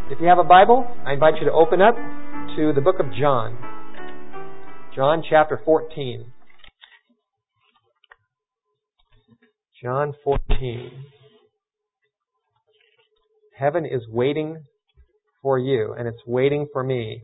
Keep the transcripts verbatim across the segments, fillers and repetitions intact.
If you have a Bible, I invite you to open up to the book of John. John chapter fourteen. John fourteen. Heaven is waiting for you, and it's waiting for me.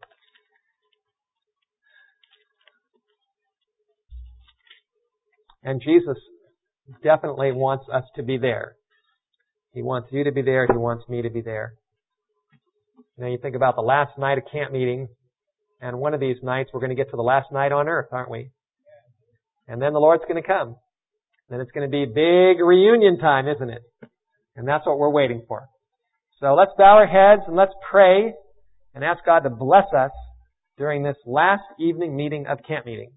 And Jesus definitely wants us to be there. He wants you to be there. He wants me to be there. You know, you think about the last night of camp meeting, and one of these nights we're going to get to the last night on earth, aren't we? And then the Lord's going to come. Then it's going to be big reunion time, isn't it? And that's what we're waiting for. So let's bow our heads and let's pray and ask God to bless us during this last evening meeting of camp meeting.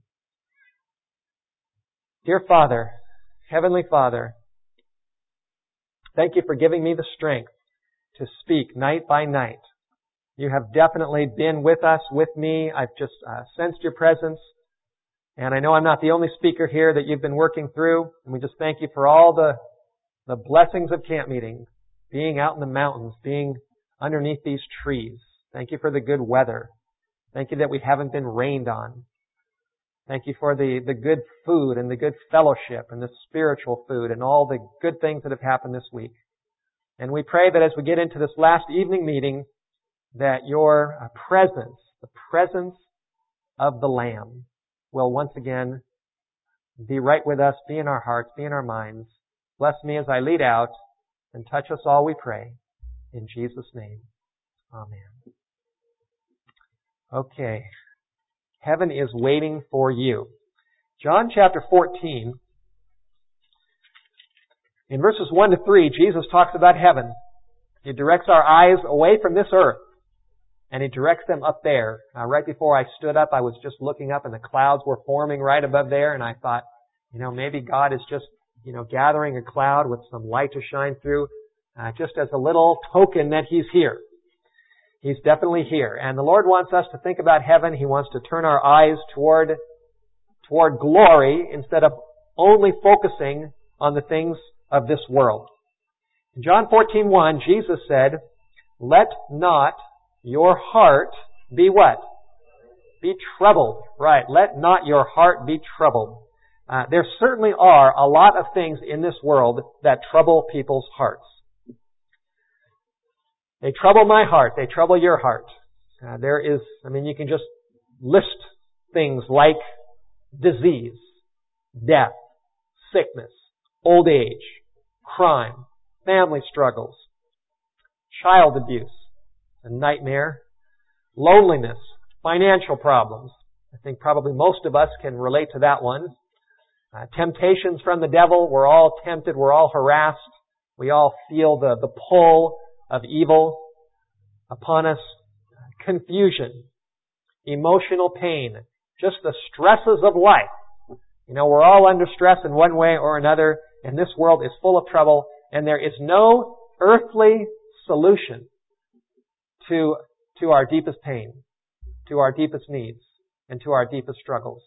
Dear Father, Heavenly Father, thank you for giving me the strength to speak night by night. You have definitely been with us, with me. I've just uh, sensed your presence. And I know I'm not the only speaker here that you've been working through. And we just thank you for all the, the blessings of camp meeting, being out in the mountains, being underneath these trees. Thank you for the good weather. Thank you that we haven't been rained on. Thank you for the, the good food and the good fellowship and the spiritual food and all the good things that have happened this week. And we pray that as we get into this last evening meeting, that your presence, the presence of the Lamb, will once again be right with us, be in our hearts, be in our minds. Bless me as I lead out, and touch us all, we pray. In Jesus' name, amen. Okay. Heaven is waiting for you. John chapter fourteen, in verses one to three, Jesus talks about heaven. He directs our eyes away from this earth, and He directs them up there. Now, right before I stood up, I was just looking up, and the clouds were forming right above there, and I thought, you know, maybe God is just, you know, gathering a cloud with some light to shine through, uh, just as a little token that He's here. He's definitely here. And the Lord wants us to think about heaven. He wants to turn our eyes toward, toward glory instead of only focusing on the things of this world. In John fourteen one, Jesus said, "Let not your heart be" what? Be troubled. Right. Let not your heart be troubled. Uh, there certainly are a lot of things in this world that trouble people's hearts. They trouble my heart. They trouble your heart. Uh, there is, I mean, you can just list things like disease, death, sickness, old age, crime, family struggles, child abuse, a nightmare, loneliness, financial problems. I think probably most of us can relate to that one. Uh, temptations from the devil. We're all tempted. We're all harassed. We all feel the, the pull of evil upon us. Confusion, emotional pain, just the stresses of life. You know, we're all under stress in one way or another, and this world is full of trouble, and there is no earthly solution to, to our deepest pain, to our deepest needs, and to our deepest struggles.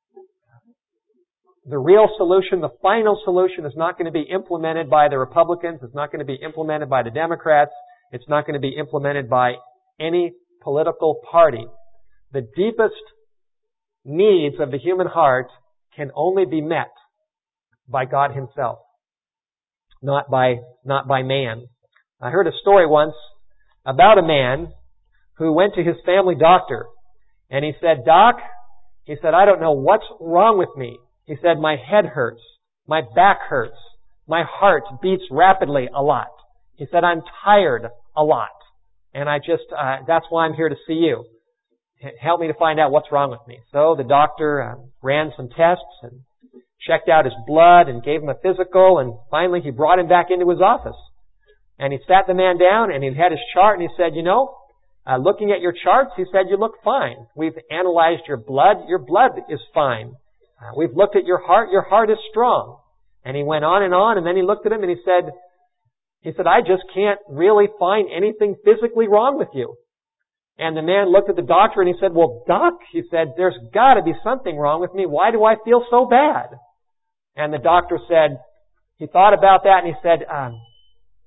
The real solution, the final solution, is not going to be implemented by the Republicans. It's not going to be implemented by the Democrats. It's not going to be implemented by any political party. The deepest needs of the human heart can only be met by God Himself, not by, not by man. I heard a story once about a man who went to his family doctor, and he said, "Doc," he said, "I don't know what's wrong with me." He said, "My head hurts. My back hurts. My heart beats rapidly a lot." He said, "I'm tired a lot. And I just, uh, that's why I'm here to see you. Help me to find out what's wrong with me." So the doctor uh, ran some tests and checked out his blood and gave him a physical, and finally he brought him back into his office. And he sat the man down and he had his chart, and he said, "You know, uh, looking at your charts," he said, "you look fine. We've analyzed your blood. Your blood is fine. Uh, we've looked at your heart. Your heart is strong." And he went on and on, and then he looked at him and he said, he said, "I just can't really find anything physically wrong with you." And the man looked at the doctor and he said, "Well, Doc," he said, "there's got to be something wrong with me. Why do I feel so bad?" And the doctor said, he thought about that and he said, um,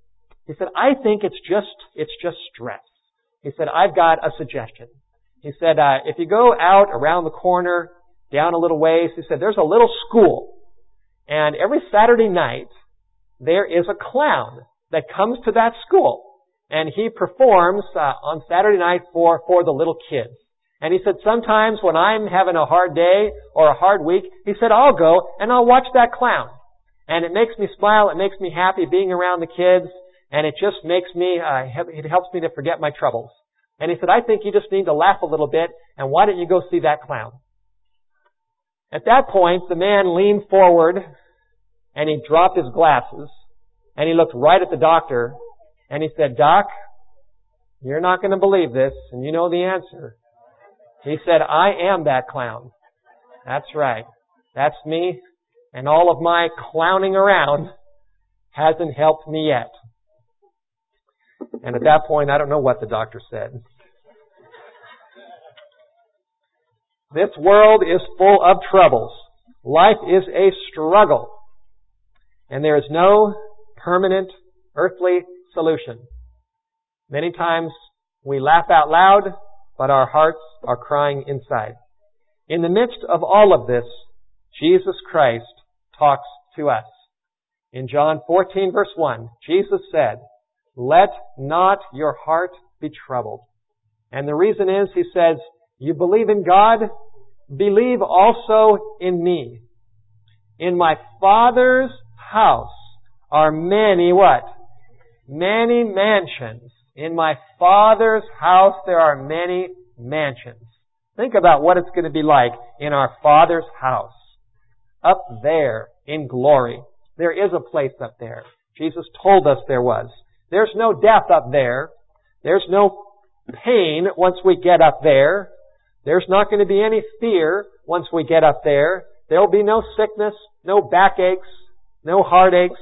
He said, I think it's just, it's just stress. He said, I've got a suggestion. He said, uh, if you go out around the corner, down a little ways, he said, there's a little school. And every Saturday night, there is a clown that comes to that school. And he performs uh, on Saturday night for, for the little kids. And he said, sometimes when I'm having a hard day or a hard week, he said, I'll go and I'll watch that clown. And it makes me smile, it makes me happy being around the kids, and it just makes me, uh, it helps me to forget my troubles. And he said, I think you just need to laugh a little bit, and why don't you go see that clown? At that point, the man leaned forward, and he dropped his glasses, and he looked right at the doctor, and he said, Doc, you're not going to believe this, and you know the answer. He said, I am that clown. That's right. That's me, and all of my clowning around hasn't helped me yet. And at that point, I don't know what the doctor said. This world is full of troubles. Life is a struggle. And there is no permanent earthly solution. Many times we laugh out loud, but our hearts are crying inside. In the midst of all of this, Jesus Christ talks to us. In John fourteen verse one, Jesus said, let not your heart be troubled. And the reason is, he says, you believe in God, believe also in me. In my Father's house are many what? Many mansions. In my Father's house there are many mansions. Think about what it's going to be like in our Father's house. Up there in glory. There is a place up there. Jesus told us there was. There's no death up there. There's no pain once we get up there. There's not going to be any fear once we get up there. There'll be no sickness, no backaches, no heartaches.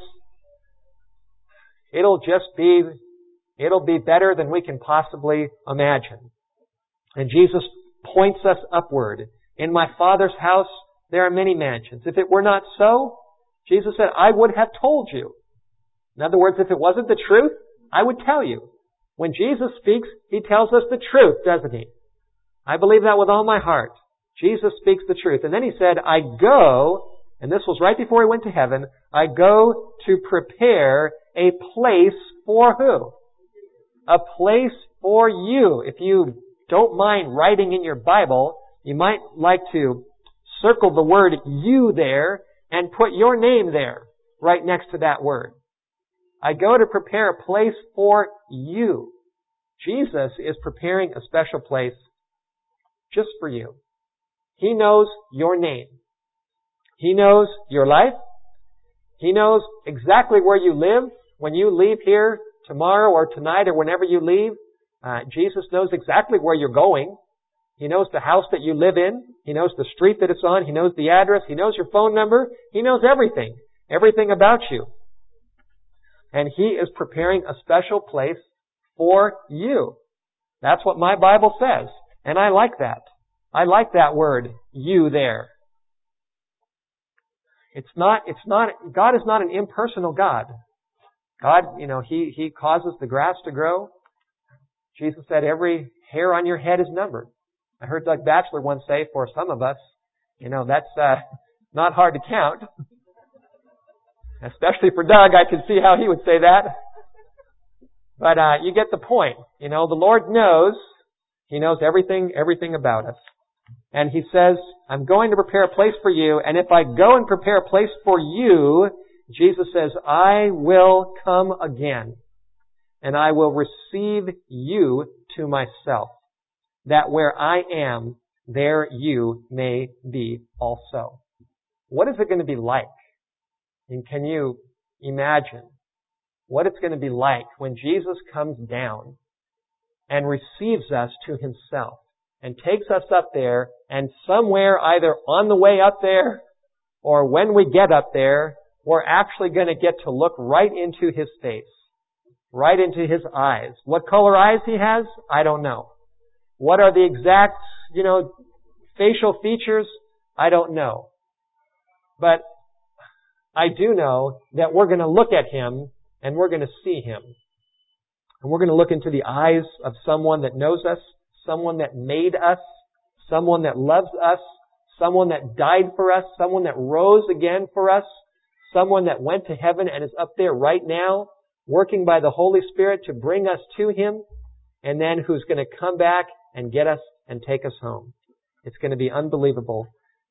It'll just be, it'll be better than we can possibly imagine. And Jesus points us upward. In my Father's house, there are many mansions. If it were not so, Jesus said, I would have told you. In other words, if it wasn't the truth, I would tell you. When Jesus speaks, He tells us the truth, doesn't He? I believe that with all my heart. Jesus speaks the truth. And then He said, I go, and this was right before He went to heaven, I go to prepare a place for who? A place for you. If you don't mind writing in your Bible, you might like to circle the word you there and put your name there, right next to that word. I go to prepare a place for you. Jesus is preparing a special place just for you. He knows your name. He knows your life. He knows exactly where you live. When you leave here tomorrow or tonight or whenever you leave, uh, Jesus knows exactly where you're going. He knows the house that you live in. He knows the street that it's on. He knows the address. He knows your phone number. He knows everything. Everything about you. And He is preparing a special place for you. That's what my Bible says. And I like that. I like that word, you there. It's not, it's not, God is not an impersonal God. God, you know, He, He causes the grass to grow. Jesus said every hair on your head is numbered. I heard Doug Batchelor once say, for some of us, you know, that's uh, not hard to count. Especially for Doug, I can see how he would say that. But uh, you get the point. You know, the Lord knows. He knows everything, everything about us. And He says, I'm going to prepare a place for you, and if I go and prepare a place for you, Jesus says, I will come again, and I will receive you to myself, that where I am, there you may be also. What is it going to be like? And can you imagine what it's going to be like when Jesus comes down and receives us to Himself and takes us up there, and somewhere either on the way up there or when we get up there, we're actually going to get to look right into His face, right into His eyes. What color eyes He has, I don't know. What are the exact, you know, facial features, I don't know. But I do know that we're going to look at Him and we're going to see Him. And we're going to look into the eyes of someone that knows us, someone that made us, someone that loves us, someone that died for us, someone that rose again for us, someone that went to heaven and is up there right now, working by the Holy Spirit to bring us to Him, and then who's going to come back and get us and take us home. It's going to be unbelievable.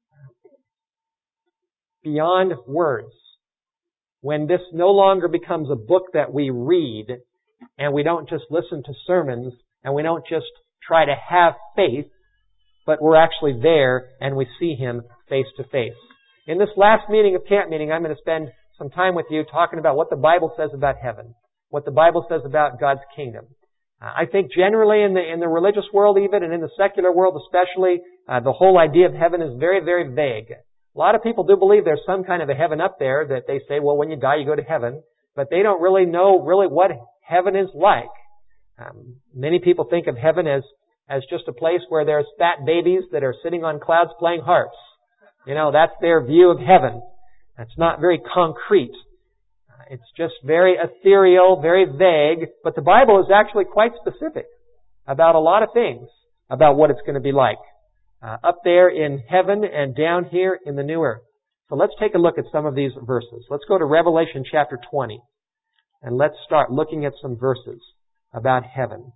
Beyond words. When this no longer becomes a book that we read, and we don't just listen to sermons, and we don't just try to have faith, but we're actually there and we see Him face to face. In this last meeting of camp meeting, I'm going to spend some time with you talking about what the Bible says about heaven, what the Bible says about God's kingdom. Uh, I think generally in the in the religious world even, and in the secular world especially, uh, the whole idea of heaven is very, very vague. A lot of people do believe there's some kind of a heaven up there that they say, well, when you die, you go to heaven. But they don't really know really what heaven is like. Um, many people think of heaven as, as just a place where there's fat babies that are sitting on clouds playing harps. You know, that's their view of heaven. That's not very concrete. It's just very ethereal, very vague. But the Bible is actually quite specific about a lot of things, about what it's going to be like. Uh, up there in heaven and down here in the new earth. So let's take a look at some of these verses. Let's go to Revelation chapter twenty. And let's start looking at some verses about heaven.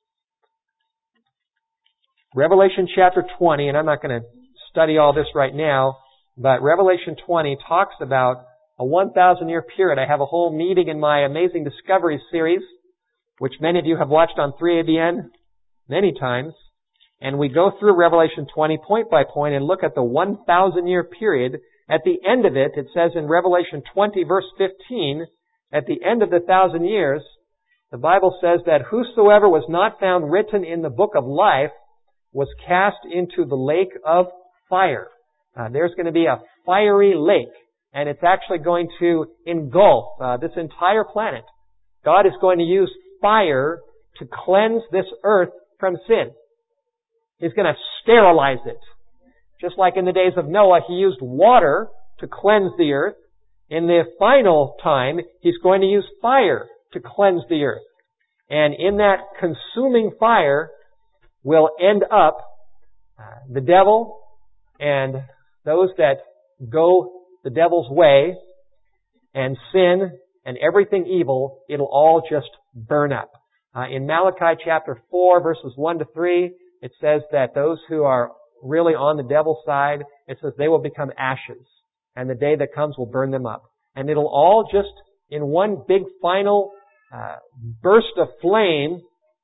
Revelation chapter twenty, and I'm not going to study all this right now, but Revelation twenty talks about a one thousand year period. I have a whole meeting in my Amazing Discoveries series, which many of you have watched on three A B N many times. And we go through Revelation twenty point by point and look at the one thousand year period. At the end of it, it says in Revelation twenty verse fifteen, at the end of the thousand years, the Bible says that whosoever was not found written in the book of life was cast into the lake of fire. Uh, there's going to be a fiery lake, and it's actually going to engulf uh, this entire planet. God is going to use fire to cleanse this earth from sin. He's going to sterilize it. Just like in the days of Noah, He used water to cleanse the earth. In the final time, He's going to use fire to cleanse the earth. And in that consuming fire will end up uh, the devil and those that go the devil's way, and sin and everything evil. It'll all just burn up. Uh, in Malachi chapter four, verses one to three, it says that those who are really on the devil's side, it says they will become ashes, and the day that comes will burn them up. And it'll all just, in one big final uh, burst of flame,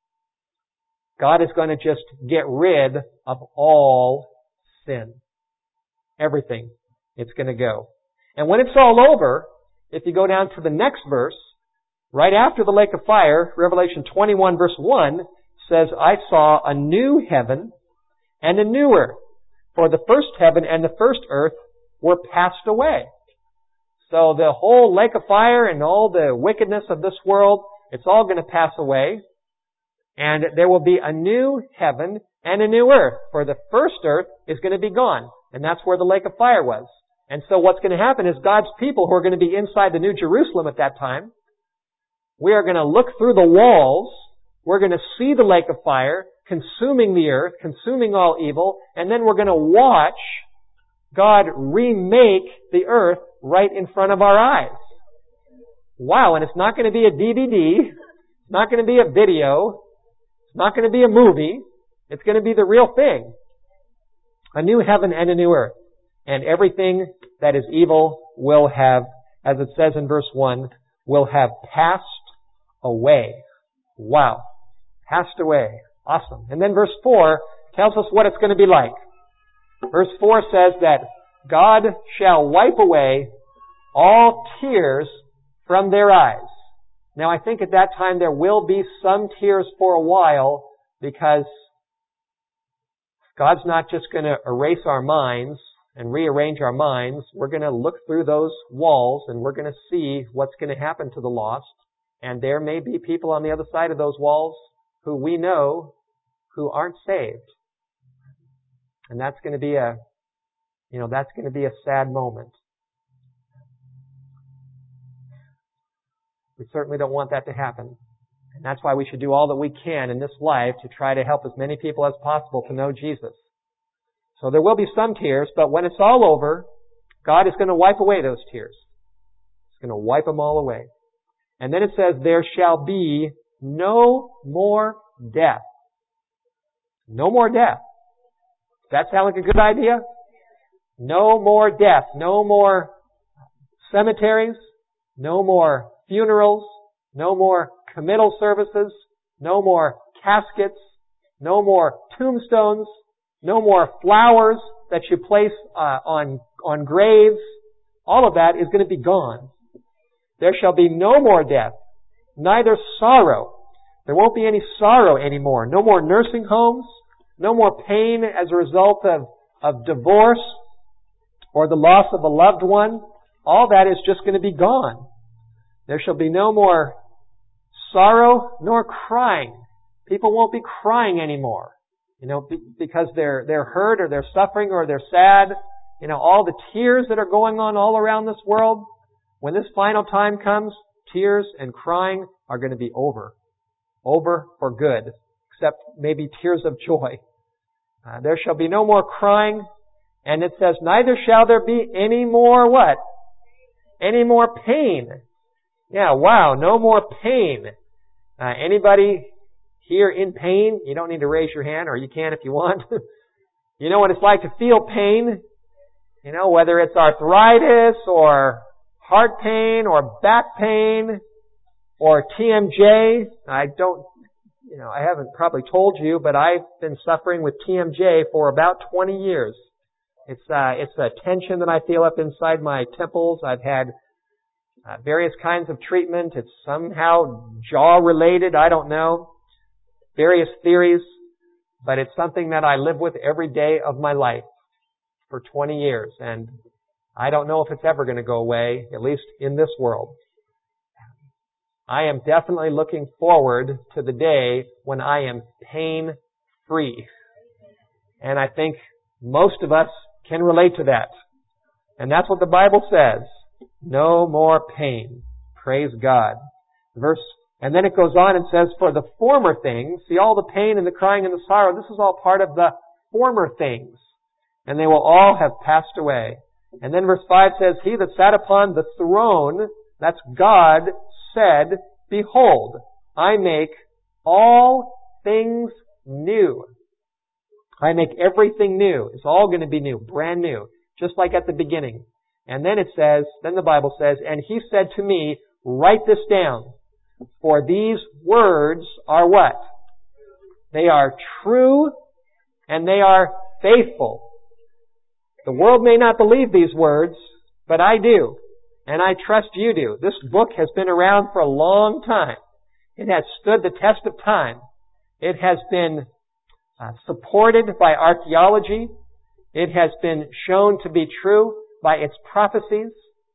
God is going to just get rid of all sin. Everything. It's going to go. And when it's all over, if you go down to the next verse, right after the lake of fire, Revelation twenty-one verse one, says, I saw a new heaven and a new earth. For the first heaven and the first earth were passed away. So the whole lake of fire and all the wickedness of this world, it's all going to pass away. And there will be a new heaven and a new earth. For the first earth is going to be gone. And that's where the lake of fire was. And so what's going to happen is God's people who are going to be inside the New Jerusalem at that time, we are going to look through the walls. We're going to see the lake of fire consuming the earth, consuming all evil, and then we're going to watch God remake the earth right in front of our eyes. Wow, and it's not going to be a D V D. It's not going to be a video. It's not going to be a movie. It's going to be the real thing. A new heaven and a new earth. And everything that is evil will have, as it says in verse one, will have passed away. Wow. Passed away. Awesome. And then verse four tells us what it's going to be like. Verse four says that God shall wipe away all tears from their eyes. Now I think at that time there will be some tears for a while, because God's not just going to erase our minds and rearrange our minds. We're going to look through those walls and we're going to see what's going to happen to the lost. And there may be people on the other side of those walls who we know who aren't saved. And that's going to be a, you know, that's going to be a sad moment. We certainly don't want that to happen. And that's why we should do all that we can in this life to try to help as many people as possible to know Jesus. So there will be some tears, but when it's all over, God is going to wipe away those tears. He's going to wipe them all away. And then it says, there shall be no more death. No more death. Does that sound like a good idea? No more death. No more cemeteries. No more funerals. No more committal services. No more caskets. No more tombstones. No more flowers that you place uh, on, on graves. All of that is going to be gone. There shall be no more death, neither sorrow. There won't be any sorrow anymore. No more nursing homes. No more pain as a result of, of divorce or the loss of a loved one. All that is just going to be gone. There shall be no more sorrow nor crying. People won't be crying anymore. You know, because they're, they're hurt or they're suffering or they're sad. You know, all the tears that are going on all around this world. When this final time comes, tears and crying are going to be over. Over for good. Except maybe tears of joy. Uh, there shall be no more crying. And it says, neither shall there be any more what? Any more pain. Yeah, wow, no more pain. Uh, anybody here in pain? You don't need to raise your hand, or you can if you want. You know what it's like to feel pain? You know, whether it's arthritis or heart pain or back pain or T M J. I don't, you know, I haven't probably told you, but I've been suffering with T M J for about twenty years. It's, uh, it's a tension that I feel up inside my temples. I've had uh, various kinds of treatment. It's somehow jaw related. I don't know. Various theories. But it's something that I live with every day of my life for twenty years. And I don't know if it's ever going to go away, at least in this world. I am definitely looking forward to the day when I am pain-free. And I think most of us can relate to that. And that's what the Bible says. No more pain. Praise God. Verse, and then it goes on and says, for the former things, see all the pain and the crying and the sorrow, this is all part of the former things. And they will all have passed away. And then verse five says, he that sat upon the throne, that's God, said, behold, I make all things new. I make everything new. It's all going to be new, brand new, just like at the beginning. And then it says, then the Bible says, and he said to me, write this down, for these words are what? They are true and they are faithful. The world may not believe these words, but I do. And I trust you do. This book has been around for a long time. It has stood the test of time. It has been uh, supported by archaeology. It has been shown to be true by its prophecies,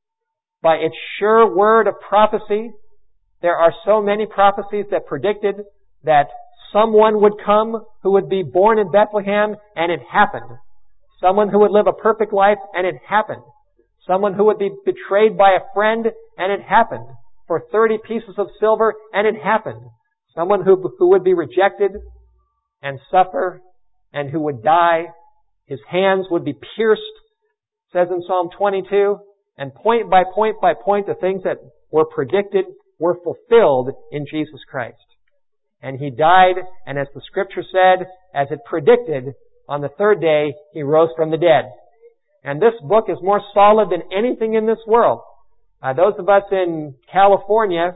by its sure word of prophecy. There are so many prophecies that predicted that someone would come who would be born in Bethlehem, and it happened. Someone who would live a perfect life, and it happened. Someone who would be betrayed by a friend, and it happened. For thirty pieces of silver, and it happened. Someone who, who would be rejected and suffer, and who would die. His hands would be pierced, says in Psalm twenty-two. And point by point by point, the things that were predicted were fulfilled in Jesus Christ. And He died, and as the Scripture said, as it predicted, on the third day, He rose from the dead. And this book is more solid than anything in this world. Uh, those of us in California,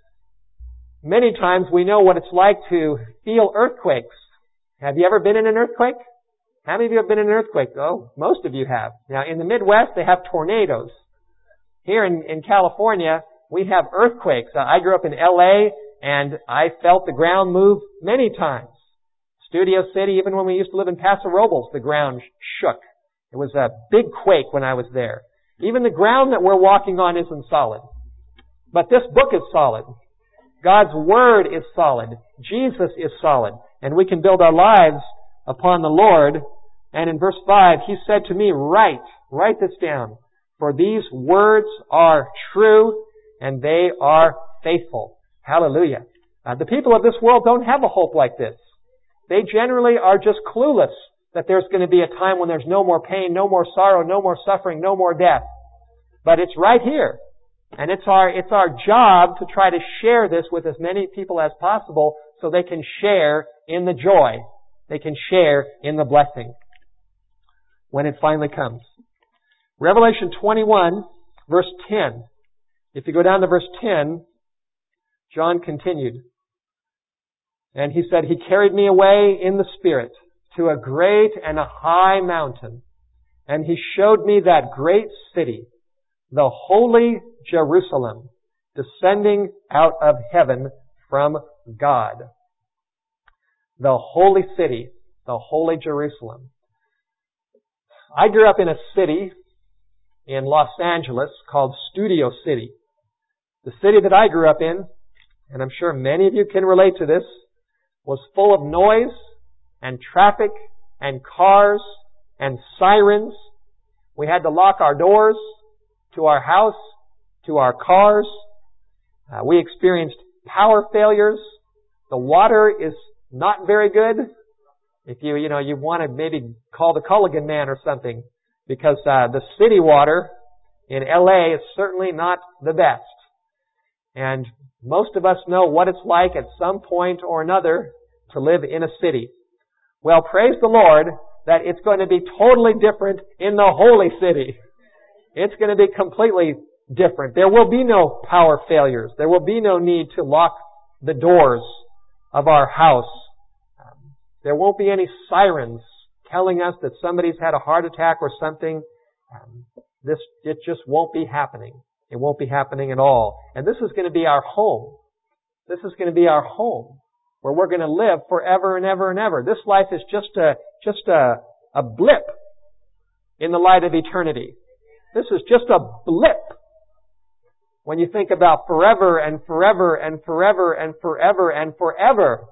many times we know what it's like to feel earthquakes. Have you ever been in an earthquake? How many of you have been in an earthquake? Oh, most of you have. Now, in the Midwest, they have tornadoes. Here in, in California, we have earthquakes. Uh, I grew up in L A, and I felt the ground move many times. Studio City, even when we used to live in Paso Robles, the ground shook. It was a big quake when I was there. Even the ground that we're walking on isn't solid. But this book is solid. God's Word is solid. Jesus is solid. And we can build our lives upon the Lord. And in verse five, He said to me, write, write this down. For these words are true and they are faithful. Hallelujah. Uh, the people of this world don't have a hope like this. They generally are just clueless that there's going to be a time when there's no more pain, no more sorrow, no more suffering, no more death. But it's right here. And it's our, it's our job to try to share this with as many people as possible so they can share in the joy. They can share in the blessing when it finally comes. Revelation twenty-one, verse ten. If you go down to verse ten, John continued. And he said, He carried me away in the Spirit to a great and a high mountain. And He showed me that great city, the holy Jerusalem, descending out of heaven from God. The holy city, the holy Jerusalem. I grew up in a city in Los Angeles called Studio City. The city that I grew up in, and I'm sure many of you can relate to this, was full of noise and traffic and cars and sirens. We had to lock our doors to our house, to our cars. Uh, we experienced power failures. The water is not very good. If you, you know, you want to maybe call the Culligan man or something, because uh, the city water in L A is certainly not the best. And most of us know what it's like at some point or another to live in a city. Well, praise the Lord that it's going to be totally different in the holy city. It's going to be completely different. There will be no power failures. There will be no need to lock the doors of our house. Um, there won't be any sirens telling us that somebody's had a heart attack or something. Um, this, it just won't be happening. It won't be happening at all. And this is going to be our home. This is going to be our home where we're going to live forever and ever and ever. This life is just a, just a, a blip in the light of eternity. This is just a blip when you think about forever and forever and forever and forever and forever.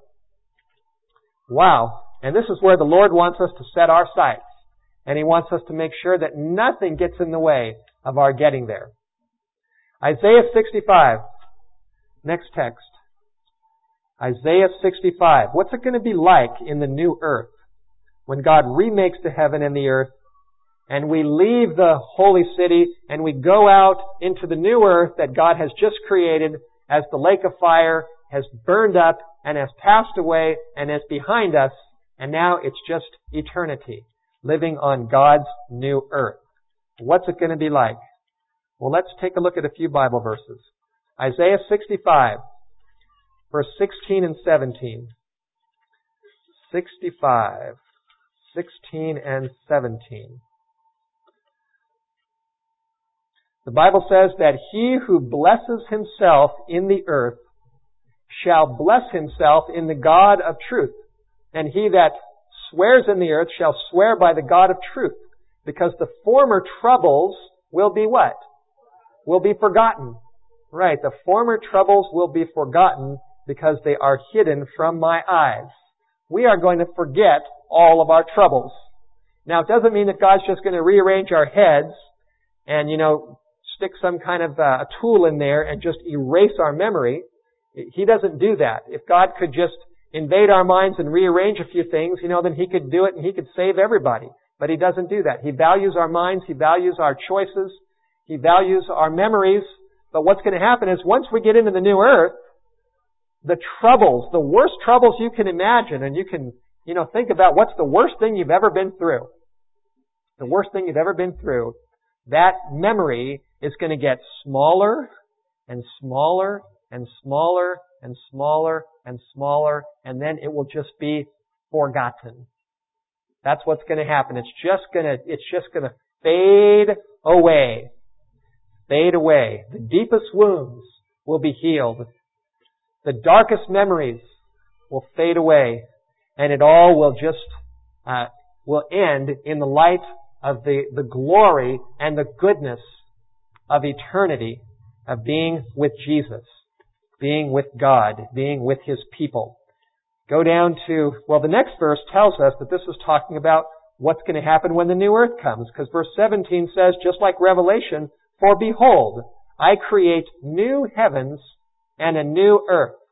Wow. And this is where the Lord wants us to set our sights. And He wants us to make sure that nothing gets in the way of our getting there. Isaiah sixty-five. Next text. Isaiah sixty-five. What's it going to be like in the new earth when God remakes the heaven and the earth and we leave the holy city and we go out into the new earth that God has just created as the lake of fire has burned up and has passed away and is behind us, and now it's just eternity living on God's new earth. What's it going to be like? Well, let's take a look at a few Bible verses. Isaiah sixty-five, verse sixteen and seventeen. sixty-five, sixteen and seventeen. The Bible says that he who blesses himself in the earth shall bless himself in the God of truth. And he that swears in the earth shall swear by the God of truth, because the former troubles will be what? Will be forgotten. Right, the former troubles will be forgotten because they are hidden from my eyes. We are going to forget all of our troubles. Now, it doesn't mean that God's just going to rearrange our heads and, you know, stick some kind of uh, a tool in there and just erase our memory. He doesn't do that. If God could just invade our minds and rearrange a few things, you know, then He could do it and He could save everybody. But He doesn't do that. He values our minds. He values our choices. He values our memories. But what's going to happen is once we get into the new earth, the troubles, the worst troubles you can imagine, and you can, you know, think about what's the worst thing you've ever been through. The worst thing you've ever been through, that memory is going to get smaller and smaller and smaller and smaller and smaller, and then it will just be forgotten. That's what's going to happen. It's just going to, it's just going to fade away. Fade away. The deepest wounds will be healed. The darkest memories will fade away, and it all will just, uh, will end in the light of the, the glory and the goodness of eternity, of being with Jesus, being with God, being with His people. Go down to, well, the next verse tells us that this is talking about what's going to happen when the new earth comes, because verse seventeen says, just like Revelation, for behold, I create new heavens and a new earth.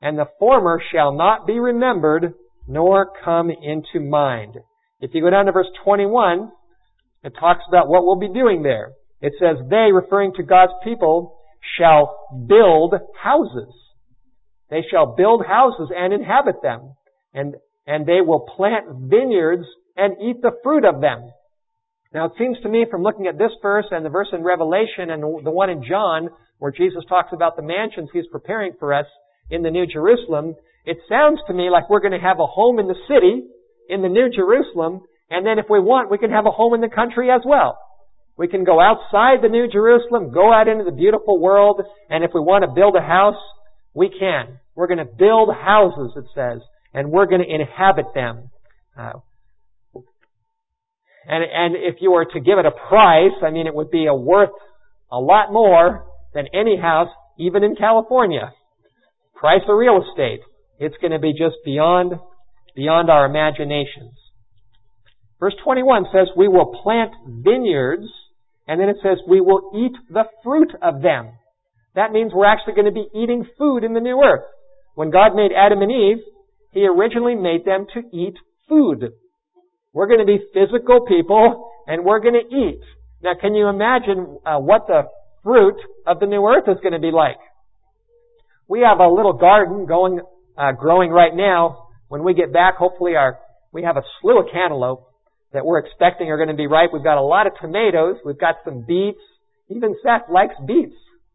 and the former shall not be remembered, nor come into mind. If you go down to verse twenty-one, it talks about what we'll be doing there. It says, they, referring to God's people, shall build houses. They shall build houses and inhabit them. And, and they will plant vineyards and eat the fruit of them. Now it seems to me from looking at this verse and the verse in Revelation and the one in John, where Jesus talks about the mansions He's preparing for us in the New Jerusalem, it sounds to me like we're going to have a home in the city, in the New Jerusalem, and then if we want, we can have a home in the country as well. We can go outside the New Jerusalem, go out into the beautiful world, and if we want to build a house, we can. We're going to build houses, it says, and we're going to inhabit them. Uh, and, and if you were to give it a price, I mean, it would be a worth a lot more than any house, even in California. Price of real estate. It's going to be just beyond, beyond our imaginations. Verse twenty-one says, we will plant vineyards, and then it says, we will eat the fruit of them. That means we're actually going to be eating food in the new earth. When God made Adam and Eve, He originally made them to eat food. We're going to be physical people, and we're going to eat. Now, can you imagine uh, what the fruit of the new earth is going to be like? We have a little garden going, uh, growing right now. When we get back, hopefully our, we have a slew of cantaloupe that we're expecting are going to be ripe. We've got a lot of tomatoes. We've got some beets. Even Seth likes beets.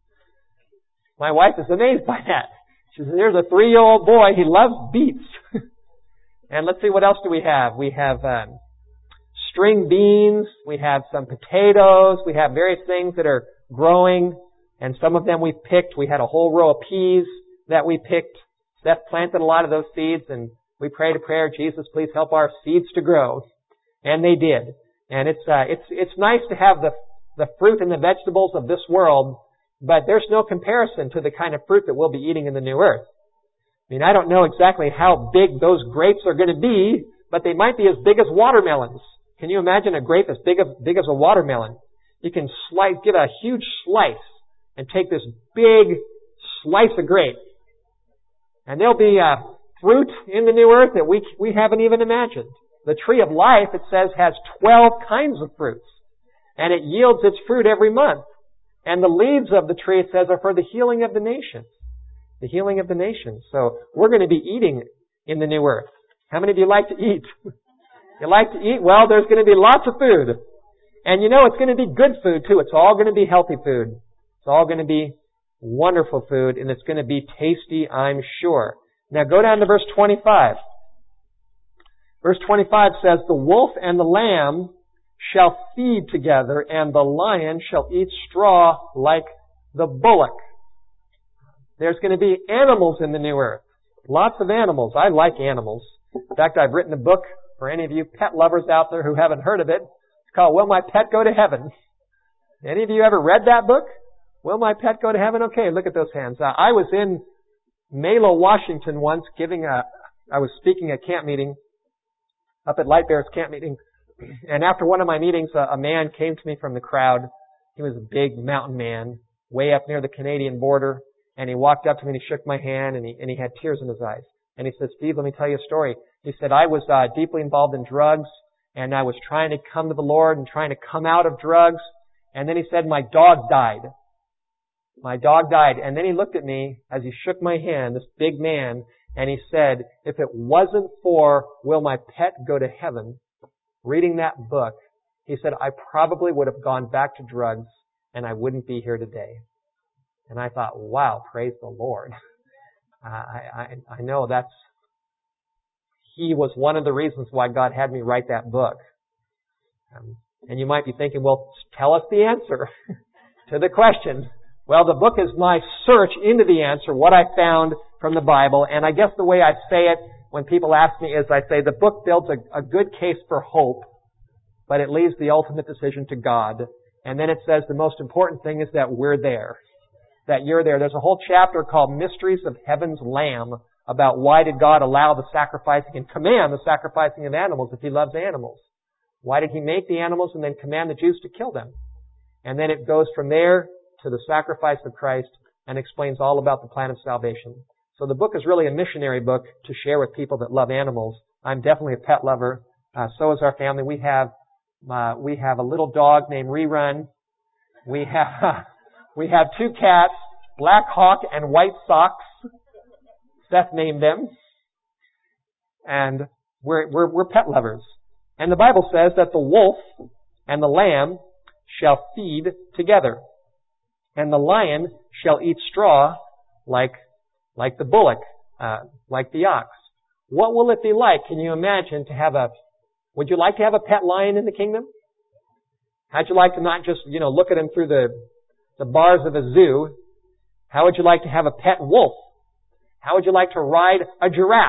My wife is amazed by that. She says, there's a three-year-old boy. He loves beets. And let's see, what else do we have? We have um, string beans. We have some potatoes. We have various things that are growing. And some of them we've picked. We had a whole row of peas that we picked. Seth planted a lot of those seeds, and we prayed a prayer, Jesus, please help our seeds to grow. And they did. And it's uh, it's it's nice to have the the fruit and the vegetables of this world, but there's no comparison to the kind of fruit that we'll be eating in the new earth. I mean, I don't know exactly how big those grapes are going to be, but they might be as big as watermelons. Can you imagine a grape as big as big as a watermelon? You can slice, give a huge slice, and take this big slice of grape, and there'll be uh, fruit in the new earth that we we haven't even imagined. The tree of life, it says, has twelve kinds of fruits, and it yields its fruit every month. And the leaves of the tree, it says, are for the healing of the nations. The healing of the nations. So we're going to be eating in the new earth. How many of you like to eat? You like to eat? Well, there's going to be lots of food. And you know, it's going to be good food too. It's all going to be healthy food. It's all going to be wonderful food, and it's going to be tasty, I'm sure. Now go down to verse twenty-five. Verse twenty-five says, the wolf and the lamb shall feed together, and the lion shall eat straw like the bullock. There's going to be animals in the new earth. Lots of animals. I like animals. In fact, I've written a book for any of you pet lovers out there who haven't heard of it. It's called Will My Pet Go to Heaven? Any of you ever read that book? Will My Pet Go to Heaven? Okay, look at those hands. Uh, I was in Malo, Washington once giving a, I was speaking at camp meeting, up at Light Bear's camp meeting. And after one of my meetings, a, a man came to me from the crowd. He was a big mountain man, way up near the Canadian border. And he walked up to me and he shook my hand and he, and he had tears in his eyes. And he said, Steve, let me tell you a story. He said, I was uh, deeply involved in drugs and I was trying to come to the Lord and trying to come out of drugs. And then he said, my dog died. My dog died. And then he looked at me as he shook my hand, this big man, and he said, if it wasn't for Will My Pet Go to Heaven, reading that book, he said, I probably would have gone back to drugs and I wouldn't be here today. And I thought, wow, praise the Lord. I, I, I know that's, he was one of the reasons why God had me write that book. Um, and you might be thinking, well, tell us the answer to the question. Well, the book is my search into the answer, what I found from the Bible. And I guess the way I say it when people ask me is I say the book builds a, a good case for hope, but it leaves the ultimate decision to God. And then it says the most important thing is that we're there. That you're there. There's a whole chapter called Mysteries of Heaven's Lamb about why did God allow the sacrificing and command the sacrificing of animals if He loves animals. Why did He make the animals and then command the Jews to kill them? And then it goes from there to the sacrifice of Christ and explains all about the plan of salvation. So the book is really a missionary book to share with people that love animals. I'm definitely a pet lover. Uh, so is our family. We have uh, we have a little dog named Rerun. We have we have two cats, Black Hawk and White Sox. Seth named them, and we're we're, we're pet lovers. And the Bible says that the wolf and the lamb shall feed together, and the lion shall eat straw like like the bullock, uh, like the ox. What will it be like? Can you imagine to have a? Would you like to have a pet lion in the kingdom? How'd you like to not just, you know, look at him through the the bars of a zoo? How would you like to have a pet wolf? How would you like to ride a giraffe?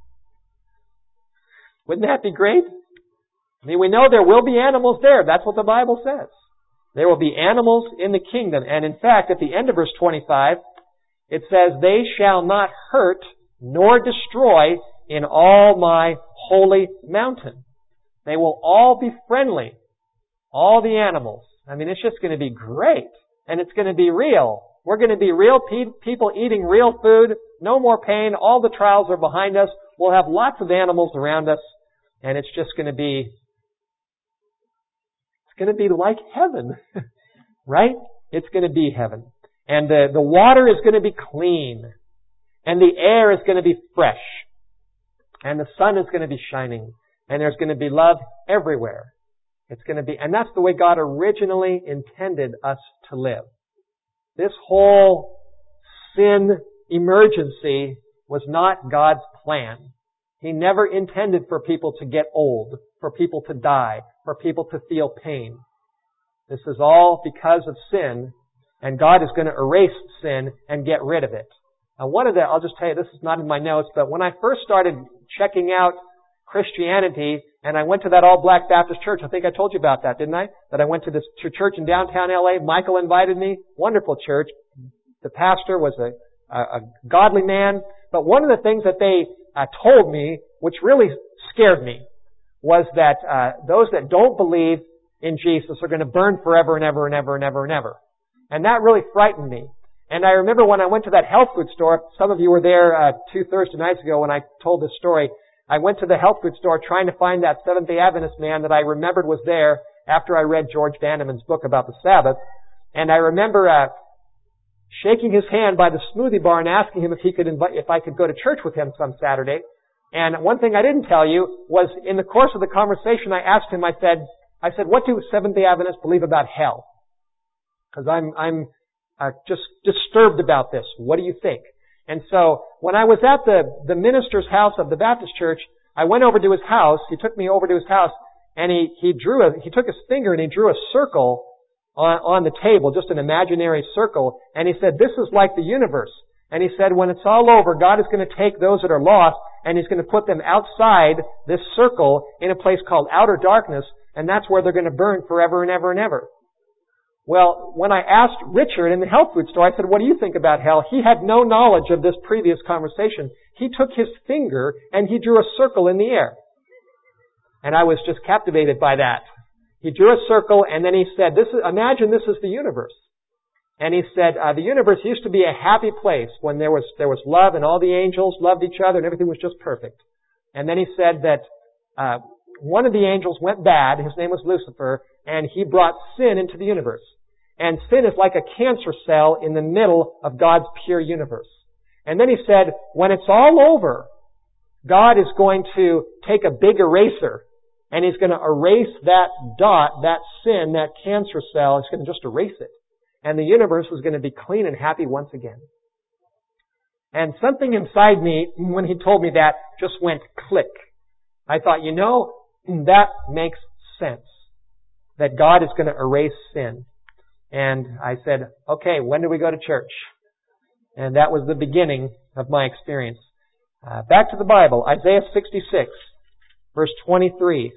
Wouldn't that be great? I mean, we know there will be animals there. That's what the Bible says. There will be animals in the kingdom. And in fact, at the end of verse twenty-five, it says, they shall not hurt nor destroy in all my holy mountain. They will all be friendly. All the animals. I mean, it's just going to be great. And it's going to be real. We're going to be real pe- people eating real food. No more pain. All the trials are behind us. We'll have lots of animals around us. And it's just going to be, it's going to be like heaven. Right? It's going to be heaven. And the, the water is going to be clean. And the air is going to be fresh. And the sun is going to be shining. And there's going to be love everywhere. It's going to be, and that's the way God originally intended us to live. This whole sin emergency was not God's plan. He never intended for people to get old, for people to die, for people to feel pain. This is all because of sin, and God is going to erase sin and get rid of it. Now, one of the, I'll just tell you, this is not in my notes, but when I first started checking out Christianity, and I went to that all-black Baptist church. I think I told you about that, didn't I? That I went to this church in downtown L A. Michael invited me. Wonderful church. The pastor was a, a, a godly man. But one of the things that they uh, told me, which really scared me, was that uh, those that don't believe in Jesus are going to burn forever and ever and ever and ever and ever. And that really frightened me. And I remember when I went to that health food store, some of you were there uh, two Thursday nights ago when I told this story. I went to the health food store trying to find that Seventh-day Adventist man that I remembered was there after I read George Vandeman's book about the Sabbath. And I remember uh, shaking his hand by the smoothie bar and asking him if he could invite, if I could go to church with him some Saturday. And one thing I didn't tell you was in the course of the conversation I asked him, I said, I said, what do Seventh-day Adventists believe about hell? Because I'm, I'm uh, just disturbed about this. What do you think? And so, when I was at the, the minister's house of the Baptist church, I went over to his house. He took me over to his house, and he, he drew a, he took his finger and he drew a circle on, on the table, just an imaginary circle, and he said, this is like the universe. And he said, when it's all over, God is going to take those that are lost, and He's going to put them outside this circle in a place called outer darkness, and that's where they're going to burn forever and ever and ever. Well, when I asked Richard in the health food store, I said, what do you think about hell? He had no knowledge of this previous conversation. He took his finger and he drew a circle in the air. And I was just captivated by that. He drew a circle and then he said, "This is, imagine this is the universe." And he said, uh, the universe used to be a happy place when there was, there was love and all the angels loved each other and everything was just perfect. And then he said that, uh, one of the angels went bad. His name was Lucifer, and he brought sin into the universe. And sin is like a cancer cell in the middle of God's pure universe. And then he said, when it's all over, God is going to take a big eraser and He's going to erase that dot, that sin, that cancer cell. He's going to just erase it. And the universe is going to be clean and happy once again. And something inside me, when he told me that, just went click. I thought, you know, that makes sense. That God is going to erase sin. And I said, okay, when do we go to church? And that was the beginning of my experience. Uh, back to the Bible, Isaiah sixty-six, verse twenty-three.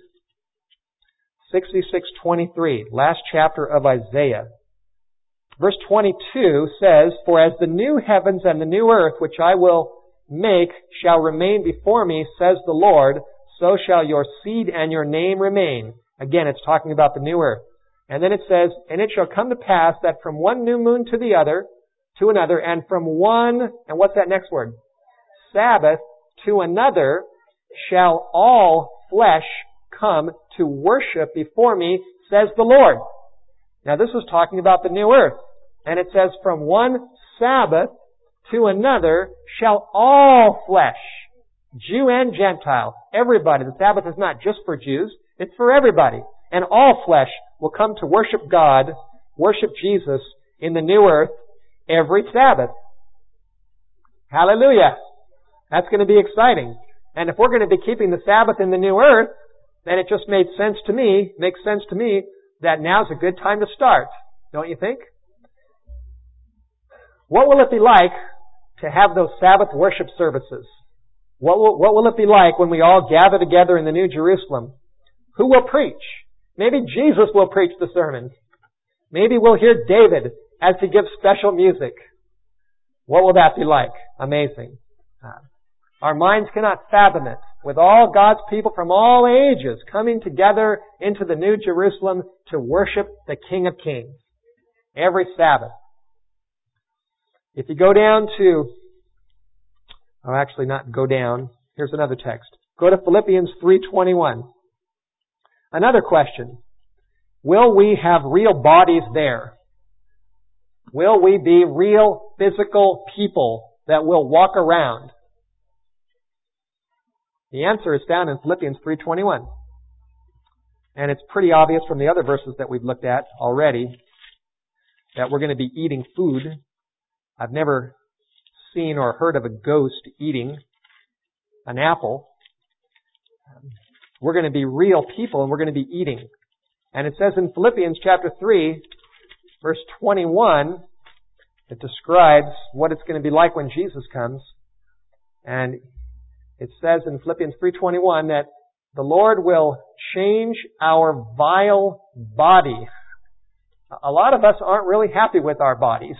sixty-six twenty-three, last chapter of Isaiah. Verse twenty-two says, "For as the new heavens and the new earth which I will make shall remain before me, says the Lord, so shall your seed and your name remain." Again, it's talking about the new earth. And then it says, "And it shall come to pass that from one new moon to the other, to another, and from one," and what's that next word? Sabbath to another shall all flesh come to worship before me, says the Lord. Now this is talking about the new earth. And it says, from one Sabbath to another shall all flesh, Jew and Gentile, everybody. The Sabbath is not just for Jews, it's for everybody. And all flesh will come to worship God, worship Jesus in the new earth every Sabbath. Hallelujah. That's going to be exciting. And if we're going to be keeping the Sabbath in the new earth, then it just made sense to me, makes sense to me, that now's a good time to start. Don't you think? What will it be like to have those Sabbath worship services? What will, what will it be like when we all gather together in the New Jerusalem? Who will preach? Maybe Jesus will preach the sermon. Maybe we'll hear David as he gives special music. What will that be like? Amazing. Uh, our minds cannot fathom it. With all God's people from all ages coming together into the New Jerusalem to worship the King of Kings every Sabbath. If you go down to, oh actually not go down, here's another text. Go to Philippians three twenty-one. Another question. Will we have real bodies there? Will we be real physical people that will walk around? The answer is found in Philippians three twenty-one. And it's pretty obvious from the other verses that we've looked at already that we're going to be eating food. I've never seen or heard of a ghost eating an apple. We're going to be real people and we're going to be eating. And it says in Philippians chapter three, verse twenty-one, it describes what it's going to be like when Jesus comes. And it says in Philippians three twenty-one that the Lord will change our vile body. A lot of us aren't really happy with our bodies.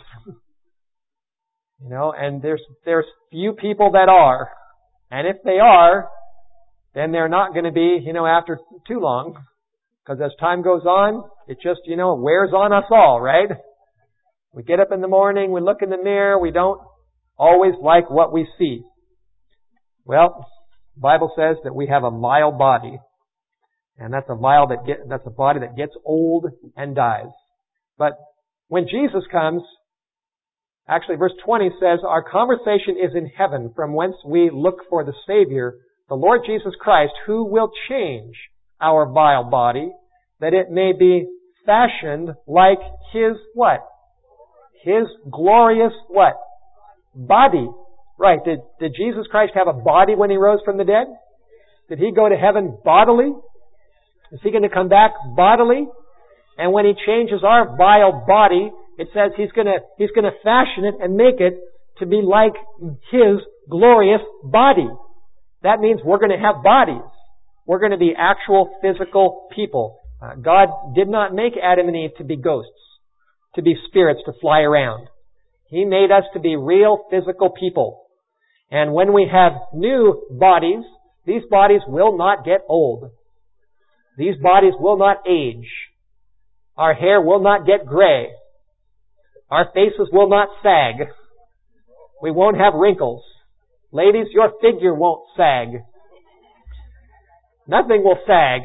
You know, and there's there's few people that are. And if they are, then they're not going to be, you know, after too long. Because as time goes on, it just, you know, wears on us all, right? We get up in the morning, we look in the mirror, we don't always like what we see. Well, the Bible says that we have a vile body. And that's a vile that get, that's a body that gets old and dies. But when Jesus comes, actually, verse twenty says, our conversation is in heaven, from whence we look for the Savior, the Lord Jesus Christ, who will change our vile body, that it may be fashioned like His what? His glorious what? Body. Right. Did, did Jesus Christ have a body when He rose from the dead? Did He go to heaven bodily? Is He going to come back bodily? And when He changes our vile body, it says He's going to, He's going to fashion it and make it to be like His glorious body. That means we're going to have bodies. We're going to be actual physical people. Uh, God did not make Adam and Eve to be ghosts, to be spirits to fly around. He made us to be real physical people. And when we have new bodies, these bodies will not get old. These bodies will not age. Our hair will not get gray. Our faces will not sag. We won't have wrinkles. Ladies, your figure won't sag. Nothing will sag.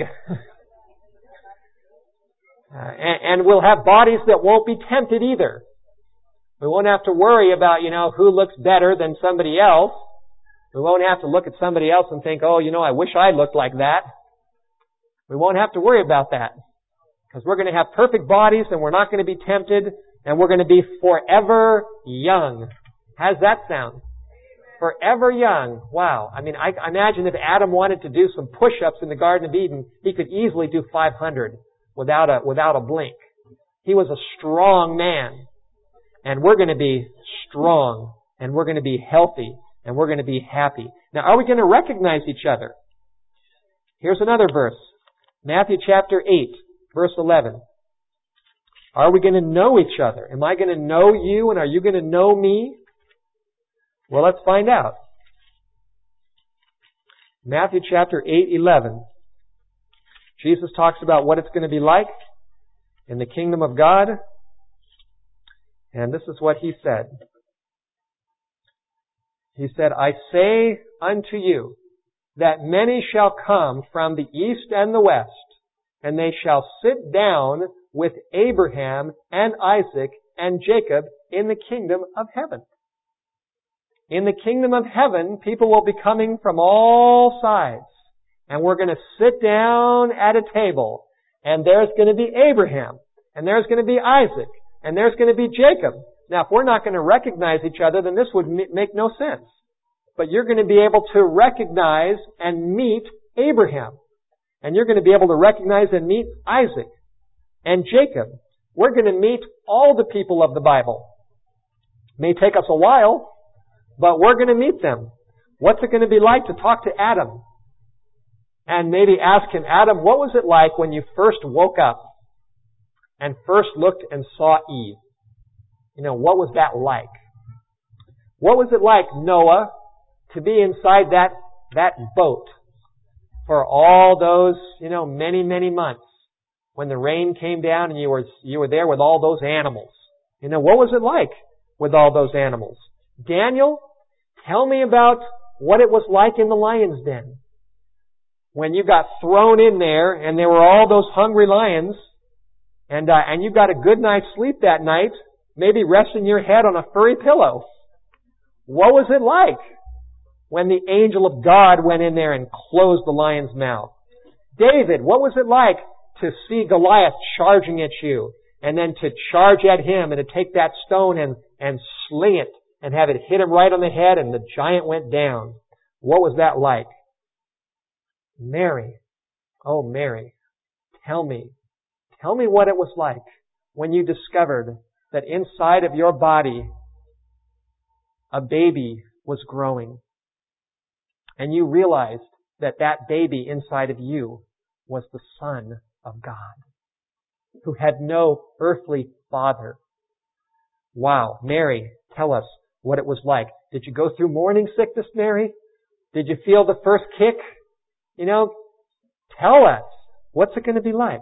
Uh, and, and we'll have bodies that won't be tempted either. We won't have to worry about, you know, who looks better than somebody else. We won't have to look at somebody else and think, oh, you know, I wish I looked like that. We won't have to worry about that. Because we're going to have perfect bodies and we're not going to be tempted and we're going to be forever young. How's that sound? Forever young. Wow. I mean, I imagine if Adam wanted to do some push-ups in the Garden of Eden, he could easily do five hundred without a, without a blink. He was a strong man. And we're going to be strong. And we're going to be healthy. And we're going to be happy. Now, are we going to recognize each other? Here's another verse. Matthew chapter eight, verse eleven. Are we going to know each other? Am I going to know you and are you going to know me? Well, let's find out. Matthew chapter eight, eleven. Jesus talks about what it's going to be like in the kingdom of God. And this is what He said. He said, I say unto you that many shall come from the east and the west, and they shall sit down with Abraham and Isaac and Jacob in the kingdom of heaven. In the kingdom of heaven, people will be coming from all sides. And we're going to sit down at a table. And there's going to be Abraham. And there's going to be Isaac. And there's going to be Jacob. Now, if we're not going to recognize each other, then this would make no sense. But you're going to be able to recognize and meet Abraham. And you're going to be able to recognize and meet Isaac and Jacob. We're going to meet all the people of the Bible. It may take us a while, but we're going to meet them. What's it going to be like to talk to Adam? And maybe ask him, Adam, what was it like when you first woke up and first looked and saw Eve? You know, what was that like? What was it like, Noah, to be inside that, that boat for all those, you know, many, many months when the rain came down and you were, you were there with all those animals? You know, what was it like with all those animals? Daniel, tell me about what it was like in the lion's den. When you got thrown in there and there were all those hungry lions and, uh, and you got a good night's sleep that night, maybe resting your head on a furry pillow. What was it like when the angel of God went in there and closed the lion's mouth? David, what was it like to see Goliath charging at you and then to charge at him and to take that stone and, and sling it and have it hit him right on the head and the giant went down? What was that like? Mary, oh Mary, tell me, tell me what it was like when you discovered that inside of your body a baby was growing and you realized that that baby inside of you was the Son of God who had no earthly father. Wow, Mary, tell us what it was like. Did you go through morning sickness, Mary? Did you feel the first kick? You know, tell us, what's it going to be like?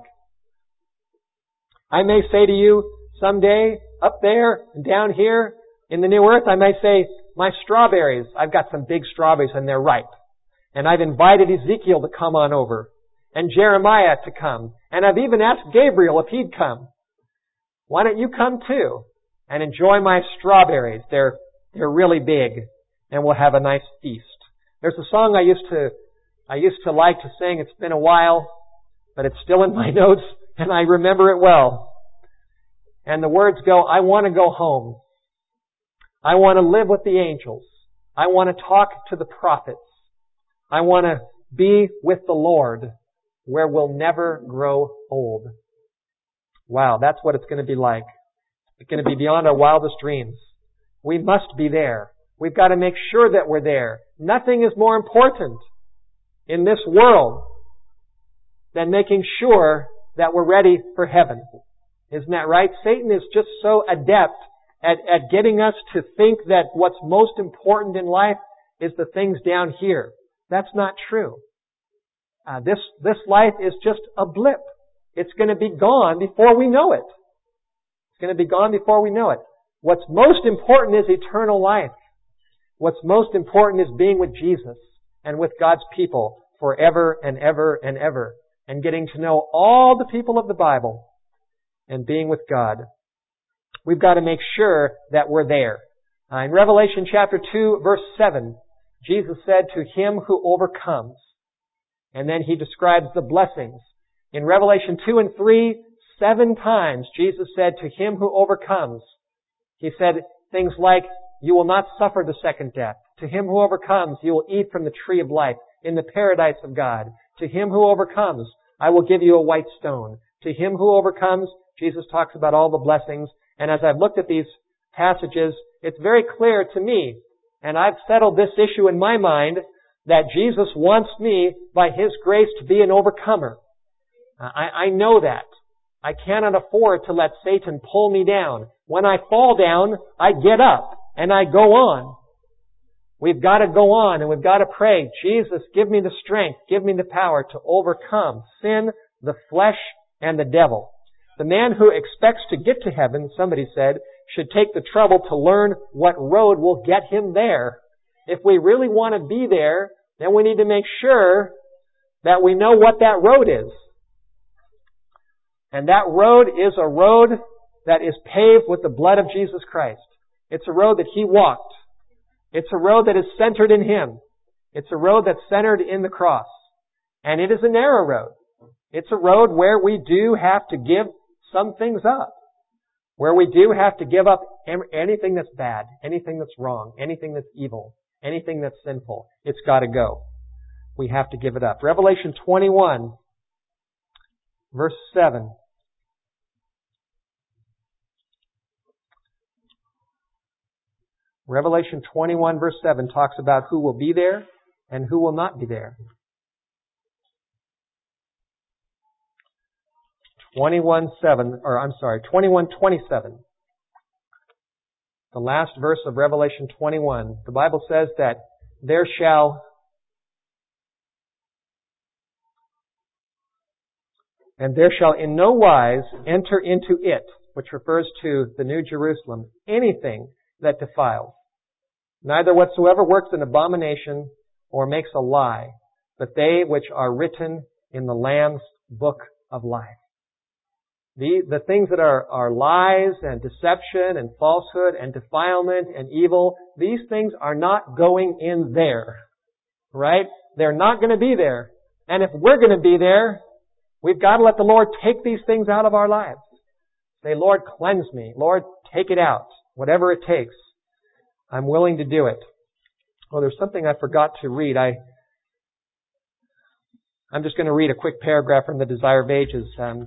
I may say to you someday, up there and down here in the new earth, I may say, my strawberries, I've got some big strawberries and they're ripe. And I've invited Ezekiel to come on over and Jeremiah to come. And I've even asked Gabriel if he'd come. Why don't you come too and enjoy my strawberries? They're, they're really big and we'll have a nice feast. There's a song I used to I used to like to sing. It's been a while, but it's still in my notes, and I remember it well. And the words go, I want to go home. I want to live with the angels. I want to talk to the prophets. I want to be with the Lord, where we'll never grow old. Wow, that's what it's going to be like. It's going to be beyond our wildest dreams. We must be there. We've got to make sure that we're there. Nothing is more important in this world than making sure that we're ready for heaven. Isn't that right? Satan is just so adept at, at getting us to think that what's most important in life is the things down here. That's not true. Uh, this, this life is just a blip. It's going to be gone before we know it. It's going to be gone before we know it. What's most important is eternal life. What's most important is being with Jesus and with God's people forever and ever and ever, and getting to know all the people of the Bible and being with God. We've got to make sure that we're there. Uh, in Revelation chapter two, verse seven, Jesus said, to him who overcomes. And then he describes the blessings. In Revelation two and three, seven times Jesus said, to him who overcomes. He said things like, you will not suffer the second death. To him who overcomes, you will eat from the tree of life in the paradise of God. To him who overcomes, I will give you a white stone. To him who overcomes, Jesus talks about all the blessings. And as I've looked at these passages, it's very clear to me, and I've settled this issue in my mind, that Jesus wants me, by His grace, to be an overcomer. I, I know that. I cannot afford to let Satan pull me down. When I fall down, I get up and I go on. We've got to go on and we've got to pray, Jesus, give me the strength, give me the power to overcome sin, the flesh, and the devil. The man who expects to get to heaven, somebody said, should take the trouble to learn what road will get him there. if we really want to be there, then we need to make sure that we know what that road is. And that road is a road that is paved with the blood of Jesus Christ. It's a road that He walked. It's a road that is centered in Him. It's a road that's centered in the cross. And it is a narrow road. It's a road where we do have to give some things up. Where we do have to give up anything that's bad, anything that's wrong, anything that's evil, anything that's sinful. It's got to go. We have to give it up. Revelation twenty-one, verse seven. Revelation twenty-one, verse seven talks about who will be there and who will not be there. twenty-one seven, or I'm sorry, twenty-one twenty-seven. The last verse of Revelation twenty-one. The Bible says that there shall and there shall in no wise enter into it, which refers to the New Jerusalem, anything that defiles, neither whatsoever works an abomination or makes a lie, but they which are written in the Lamb's book of life. The, the things that are, are lies and deception and falsehood and defilement and evil, these things are not going in there. Right? They're not going to be there. And if we're going to be there, we've got to let the Lord take these things out of our lives. Say, Lord, cleanse me. Lord, take it out. Whatever it takes. I'm willing to do it. Well, there's something I forgot to read. I, I'm just going to read a quick paragraph from the Desire of Ages. Um,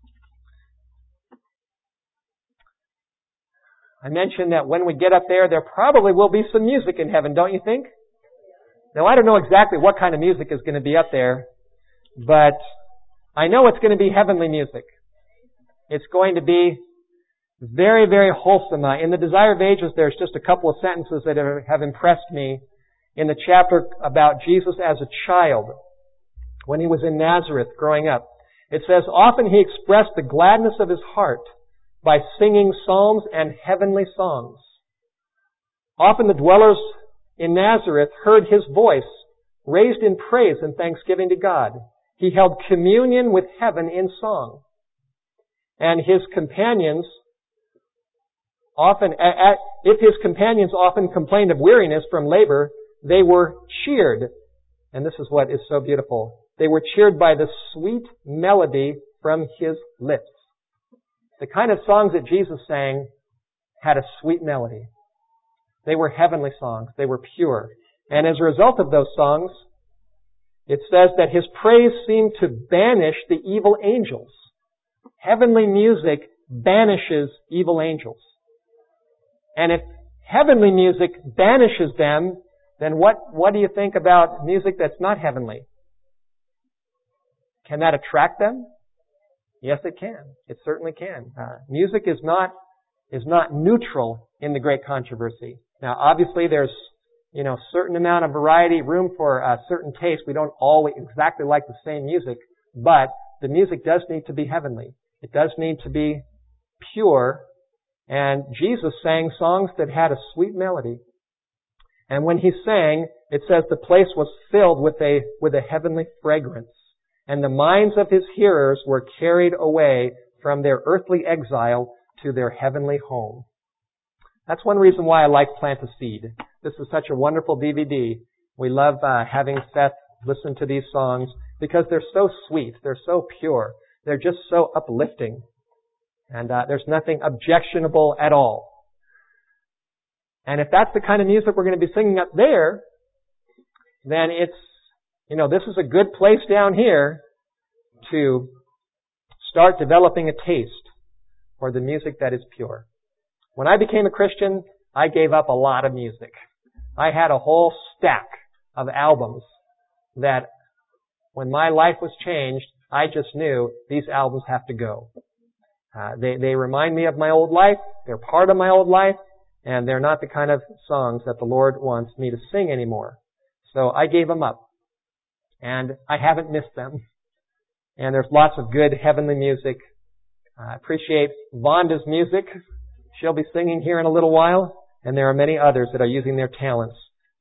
I mentioned that when we get up there, there probably will be some music in heaven, don't you think? Now, I don't know exactly what kind of music is going to be up there, but I know it's going to be heavenly music. It's going to be very, very wholesome. Uh, in the Desire of Ages, there's just a couple of sentences that have, have impressed me in the chapter about Jesus as a child, when He was in Nazareth growing up. It says, often He expressed the gladness of His heart by singing psalms and heavenly songs. Often the dwellers in Nazareth heard His voice raised in praise and thanksgiving to God. He held communion with heaven in song. And His companions often, if His companions often complained of weariness from labor, they were cheered. And this is what is so beautiful. They were cheered by the sweet melody from His lips. The kind of songs that Jesus sang had a sweet melody. They were heavenly songs. They were pure. And as a result of those songs, it says that His praise seemed to banish the evil angels. Heavenly music banishes evil angels. And if heavenly music banishes them, then what, what do you think about music that's not heavenly? Can that attract them? Yes, it can. It certainly can. Uh, music is not is not neutral in the great controversy. Now, obviously, there's you know certain amount of variety, room for a certain taste. We don't all exactly like the same music, but the music does need to be heavenly. It does need to be pure. And Jesus sang songs that had a sweet melody. And when He sang, it says the place was filled with a with a heavenly fragrance. And the minds of His hearers were carried away from their earthly exile to their heavenly home. That's one reason why I like Plant a Seed. This is such a wonderful D V D. We love uh, having Seth listen to these songs because they're so sweet. They're so pure. They're just so uplifting. And uh, there's nothing objectionable at all. And if that's the kind of music we're going to be singing up there, then it's You know, this is a good place down here to start developing a taste for the music that is pure. When I became a Christian, I gave up a lot of music. I had a whole stack of albums that when my life was changed, I just knew these albums have to go. Uh, they, they remind me of my old life. They're part of my old life. And they're not the kind of songs that the Lord wants me to sing anymore. So I gave them up. And I haven't missed them. And there's lots of good heavenly music. I appreciate Vonda's music. She'll be singing here in a little while. And there are many others that are using their talents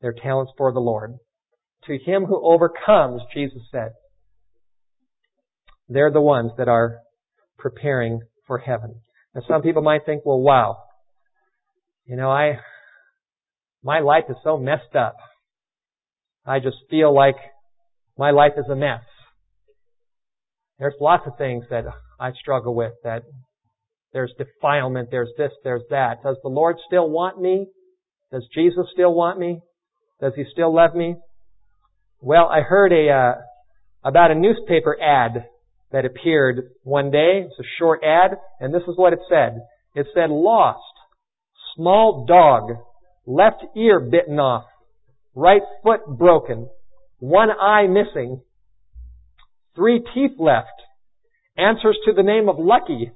their talents for the Lord. To him who overcomes, Jesus said, they're the ones that are preparing for heaven. Now some people might think, well, wow, you know, I, my life is so messed up. I just feel like my life is a mess. There's lots of things that I struggle with, that there's defilement, there's this, there's that. Does the Lord still want me? Does Jesus still want me? Does He still love me? Well, I heard a uh, about a newspaper ad that appeared one day. It's a short ad, and this is what it said. It said, lost, small dog, left ear bitten off, right foot broken, one eye missing, three teeth left, answers to the name of Lucky.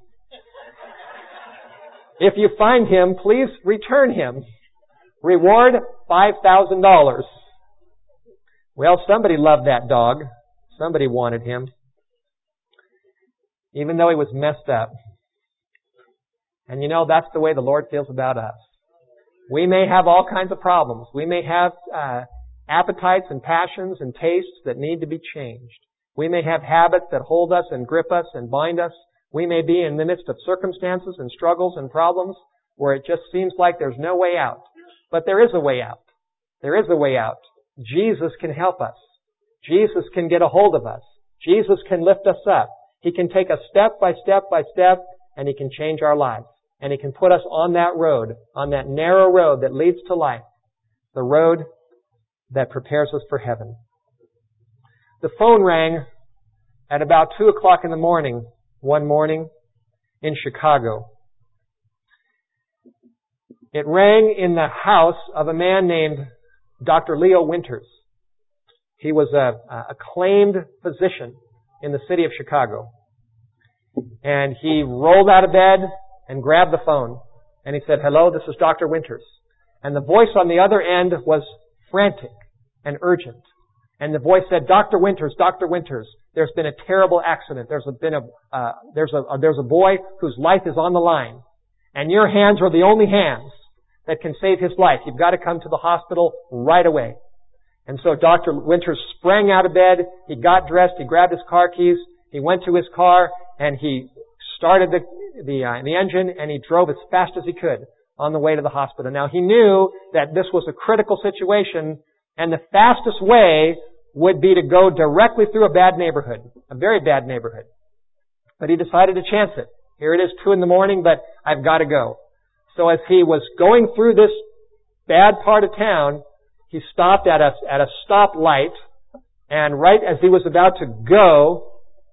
If you find him, please return him. Reward five thousand dollars. Well, somebody loved that dog. Somebody wanted him. Even though he was messed up. And you know, that's the way the Lord feels about us. We may have all kinds of problems. We may have uh, appetites and passions and tastes that need to be changed. We may have habits that hold us and grip us and bind us. We may be in the midst of circumstances and struggles and problems where it just seems like there's no way out. But there is a way out. There is a way out. Jesus can help us. Jesus can get a hold of us. Jesus can lift us up. He can take us step by step by step, and He can change our lives. And He can put us on that road, on that narrow road that leads to life, the road that prepares us for heaven. The phone rang at about two o'clock in the morning, one morning in Chicago. It rang in the house of a man named Doctor Leo Winters. He was a, a acclaimed physician in the city of Chicago. And he rolled out of bed and grabbed the phone. And he said, hello, this is Doctor Winters. And the voice on the other end was frantic and urgent. And the voice said, Doctor Winters, Doctor Winters, there's been a terrible accident. There's a, been a, uh, there's a, uh, there's a boy whose life is on the line. And your hands are the only hands that can save his life. You've got to come to the hospital right away. And so Doctor Winters sprang out of bed. He got dressed. He grabbed his car keys. He went to his car and he started the, the, uh, the engine and he drove as fast as he could on the way to the hospital. Now he knew that this was a critical situation and the fastest way would be to go directly through a bad neighborhood, a very bad neighborhood. But he decided to chance it. Here it is, two in the morning, but I've got to go. So as he was going through this bad part of town, he stopped at a, at a stoplight, and right as he was about to go,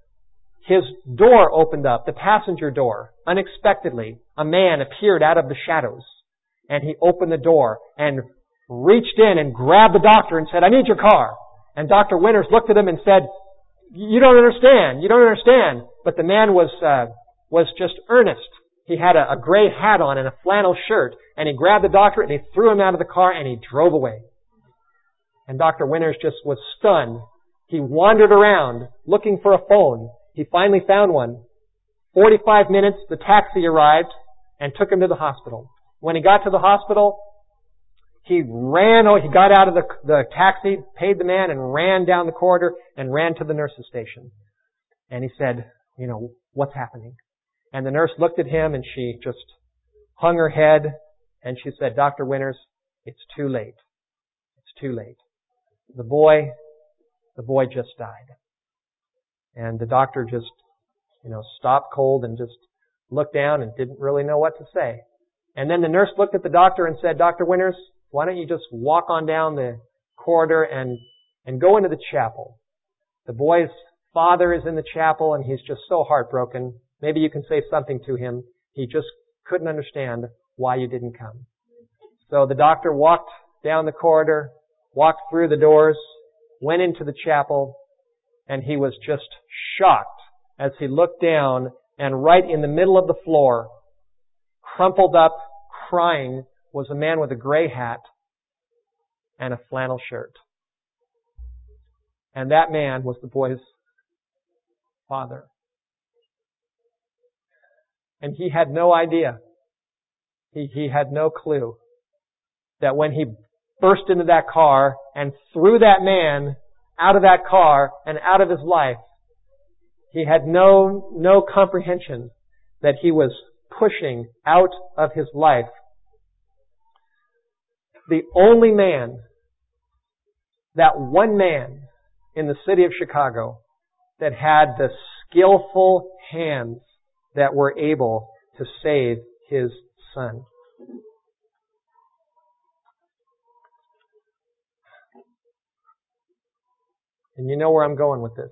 his door opened up, the passenger door. Unexpectedly, a man appeared out of the shadows, and he opened the door and reached in and grabbed the doctor and said, I need your car. And Doctor Winters looked at him and said, you don't understand, you don't understand. But the man was, uh, was just earnest. He had a, a gray hat on and a flannel shirt, and he grabbed the doctor and he threw him out of the car and he drove away. And Doctor Winters just was stunned. He wandered around looking for a phone. He finally found one. Forty-five minutes, the taxi arrived and took him to the hospital. When he got to the hospital, he ran, oh, he got out of the, the taxi, paid the man, and ran down the corridor and ran to the nurse's station. And he said, you know, what's happening? And the nurse looked at him and she just hung her head and she said, Doctor Winters, it's too late. It's too late. The boy, the boy just died. And the doctor just, you know, stopped cold and just looked down and didn't really know what to say. And then the nurse looked at the doctor and said, Doctor Winters, why don't you just walk on down the corridor and, and go into the chapel? The boy's father is in the chapel and he's just so heartbroken. Maybe you can say something to him. He just couldn't understand why you didn't come. So the doctor walked down the corridor, walked through the doors, went into the chapel, and he was just shocked as he looked down and right in the middle of the floor, crumpled up, crying, was a man with a gray hat and a flannel shirt. And that man was the boy's father. And he had no idea. He, he had no clue that when he burst into that car and threw that man out of that car and out of his life. He had no, no comprehension that he was pushing out of his life the only man, that one man in the city of Chicago that had the skillful hands that were able to save his son. And you know where I'm going with this.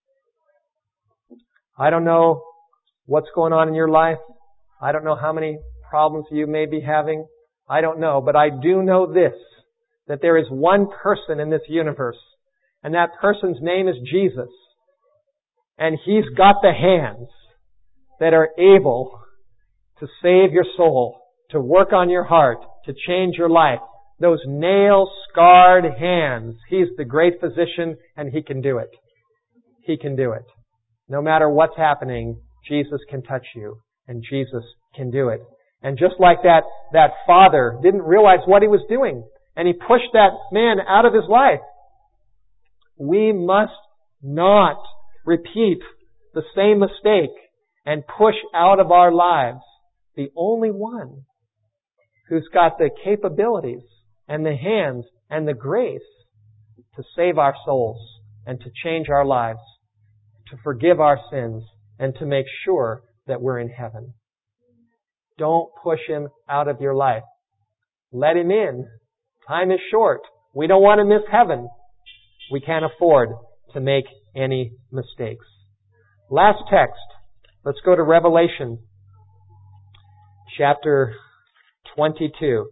I don't know what's going on in your life. I don't know how many problems you may be having. I don't know, but I do know this, that there is one person in this universe, and that person's name is Jesus. And He's got the hands that are able to save your soul, to work on your heart, to change your life. Those nail-scarred hands. He's the great physician, and He can do it. He can do it. No matter what's happening, Jesus can touch you, and Jesus can do it. And just like that, that father didn't realize what he was doing, and he pushed that man out of his life. We must not repeat the same mistake and push out of our lives the only one who's got the capabilities and the hands and the grace to save our souls and to change our lives, to forgive our sins, and to make sure that we're in heaven. Don't push Him out of your life. Let Him in. Time is short. We don't want to miss heaven. We can't afford to make any mistakes. Last text. Let's go to Revelation chapter twenty-two.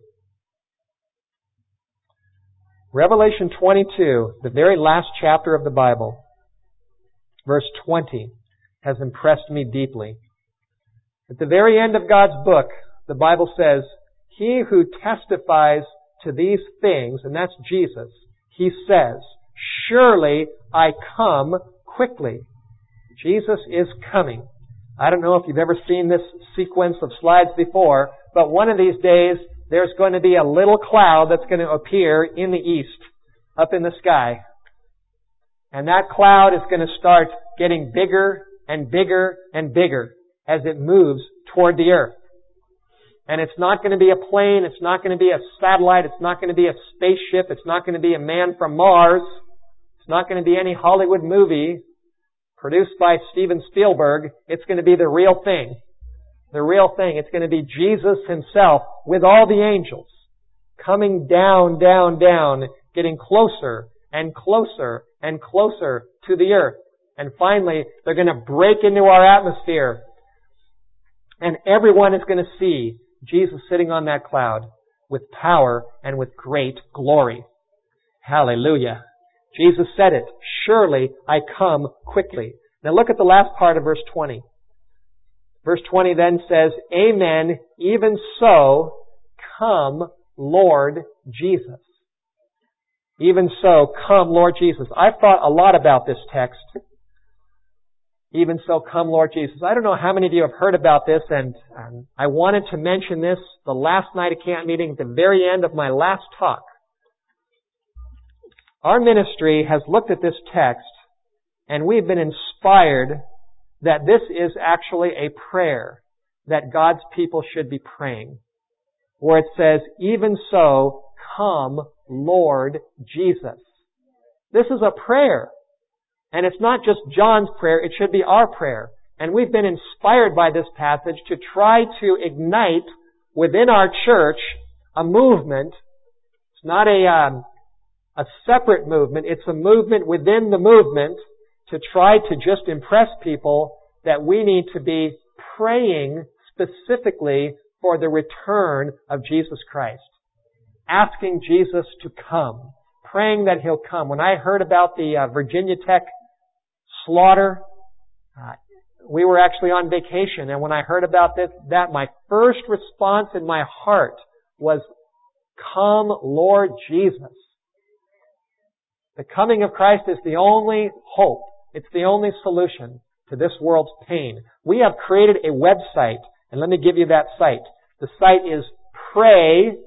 Revelation twenty-two, the very last chapter of the Bible, verse twenty, has impressed me deeply. At the very end of God's book, the Bible says, He who testifies to these things, and that's Jesus, He says, surely I come quickly. Jesus is coming. I don't know if you've ever seen this sequence of slides before, but one of these days there's going to be a little cloud that's going to appear in the east, up in the sky. And that cloud is going to start getting bigger and bigger and bigger as it moves toward the earth. And it's not going to be a plane, it's not going to be a satellite, it's not going to be a spaceship, it's not going to be a man from Mars, it's not going to be any Hollywood movie produced by Steven Spielberg. It's going to be the real thing. The real thing. It's going to be Jesus Himself with all the angels coming down, down, down, getting closer and closer and closer to the earth. And finally, they're going to break into our atmosphere. And everyone is going to see Jesus sitting on that cloud with power and with great glory. Hallelujah. Jesus said it. Surely I come quickly. Now look at the last part of verse twenty. Verse twenty then says, Amen, even so, come, Lord Jesus. Even so, come, Lord Jesus. I've thought a lot about this text. Even so, come, Lord Jesus. I don't know how many of you have heard about this, and um, I wanted to mention this the last night at camp meeting, at the very end of my last talk. Our ministry has looked at this text, and we've been inspired that this is actually a prayer that God's people should be praying, where it says, even so, come, Lord Jesus. This is a prayer. And it's not just John's prayer, it should be our prayer. And we've been inspired by this passage to try to ignite within our church a movement. It's not a, um, a separate movement, it's a movement within the movement to try to just impress people that we need to be praying specifically for the return of Jesus Christ. Asking Jesus to come. Praying that He'll come. When I heard about the uh, Virginia Tech slaughter, uh, we were actually on vacation, and when I heard about this, that my first response in my heart was, come, Lord Jesus. The coming of Christ is the only hope. It's the only solution to this world's pain. We have created a website, and let me give you that site. The site is pray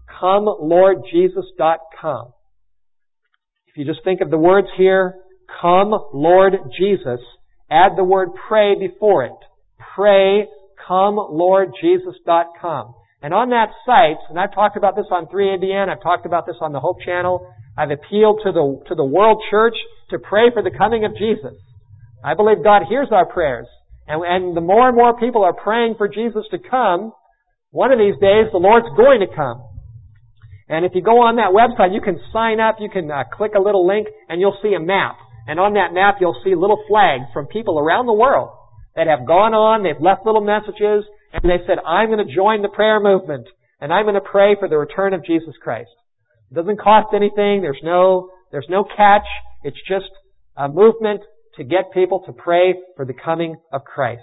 come lord jesus dot com. If you just think of the words here, come Lord Jesus, add the word pray before it. Pray, come lord jesus dot com. And on that site, and I've talked about this on three A B N, I've talked about this on the Hope Channel, I've appealed to the, to the world church to pray for the coming of Jesus. I believe God hears our prayers. And, and the more and more people are praying for Jesus to come, one of these days the Lord's going to come. And if you go on that website, you can sign up, you can uh, click a little link, and you'll see a map. And on that map, you'll see little flags from people around the world that have gone on, they've left little messages, and they said, I'm going to join the prayer movement, and I'm going to pray for the return of Jesus Christ. It doesn't cost anything, there's no, there's no catch, it's just a movement to get people to pray for the coming of Christ.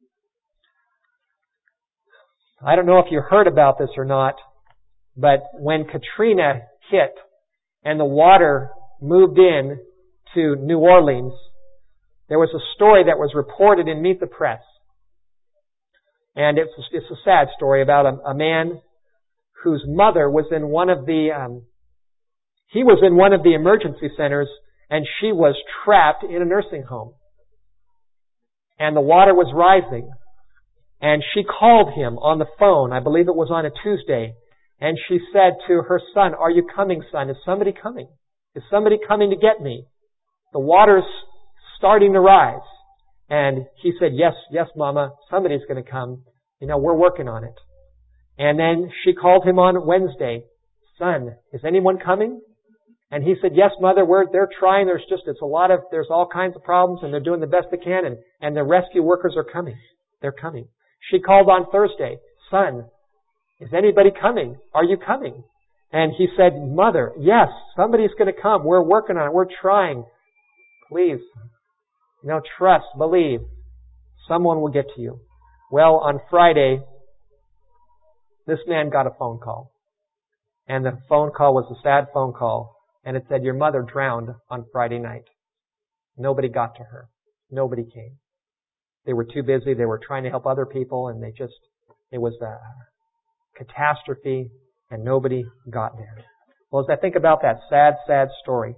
I don't know if you heard about this or not, but when Katrina hit and the water moved in to New Orleans, there was a story that was reported in Meet the Press. And it's, it's a sad story about a, a man whose mother was in one of the, um, he was in one of the emergency centers and she was trapped in a nursing home. And the water was rising. And she called him on the phone, I believe it was on a Tuesday, and she said to her son, are you coming, son? Is somebody coming? Is somebody coming to get me? The water's starting to rise. And he said, yes, yes, Mama, somebody's going to come. You know, we're working on it. And then she called him on Wednesday, son, is anyone coming? And he said, yes, Mother, we're, they're trying. There's just, it's a lot of, there's all kinds of problems and they're doing the best they can and, and the rescue workers are coming. They're coming. She called on Thursday, son, is anybody coming? Are you coming? And he said, Mother, yes, somebody's going to come. We're working on it. We're trying. Please, you know, trust, believe. Someone will get to you. Well, on Friday, this man got a phone call. And the phone call was a sad phone call. And it said, your mother drowned on Friday night. Nobody got to her. Nobody came. They were too busy. They were trying to help other people and they just, it was a catastrophe and nobody got there. Well, as I think about that sad, sad story,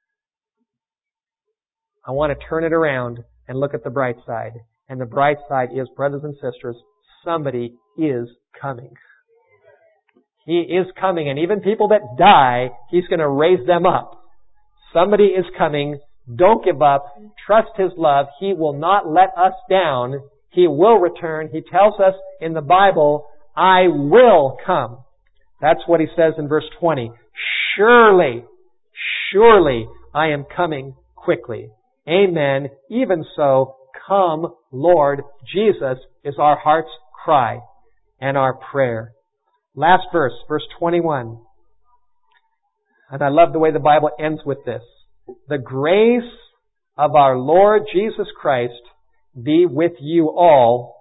I want to turn it around and look at the bright side. And the bright side is, brothers and sisters, somebody is coming. He is coming, and even people that die, He's going to raise them up. Somebody is coming. Don't give up. Trust His love. He will not let us down. He will return. He tells us in the Bible, I will come. That's what He says in verse twenty. Surely, surely I am coming quickly. Amen. Even so, come, Lord Jesus, is our heart's cry and our prayer. Last verse, verse twenty-one. And I love the way the Bible ends with this. The grace of our Lord Jesus Christ be with you all.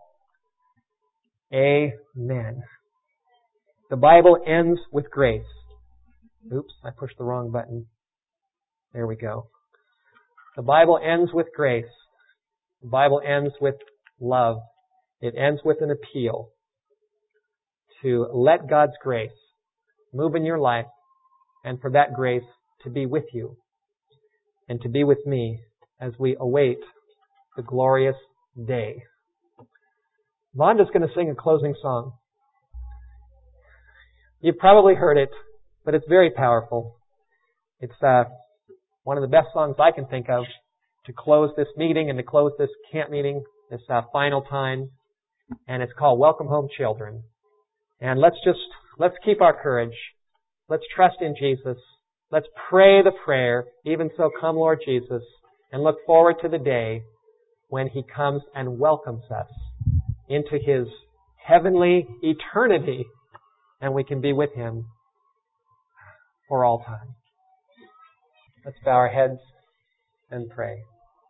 Amen. The Bible ends with grace. Oops, I pushed the wrong button. There we go. The Bible ends with grace. The Bible ends with love. It ends with an appeal to let God's grace move in your life and for that grace to be with you and to be with me as we await the glorious day. Vonda's going to sing a closing song. You've probably heard it, but it's very powerful. It's uh, one of the best songs I can think of to close this meeting and to close this camp meeting, this uh, final time. And it's called Welcome Home, Children. And let's just, let's keep our courage. Let's trust in Jesus. Let's pray the prayer, even so come Lord Jesus, and look forward to the day when He comes and welcomes us into His heavenly eternity, and we can be with Him for all time. Let's bow our heads and pray.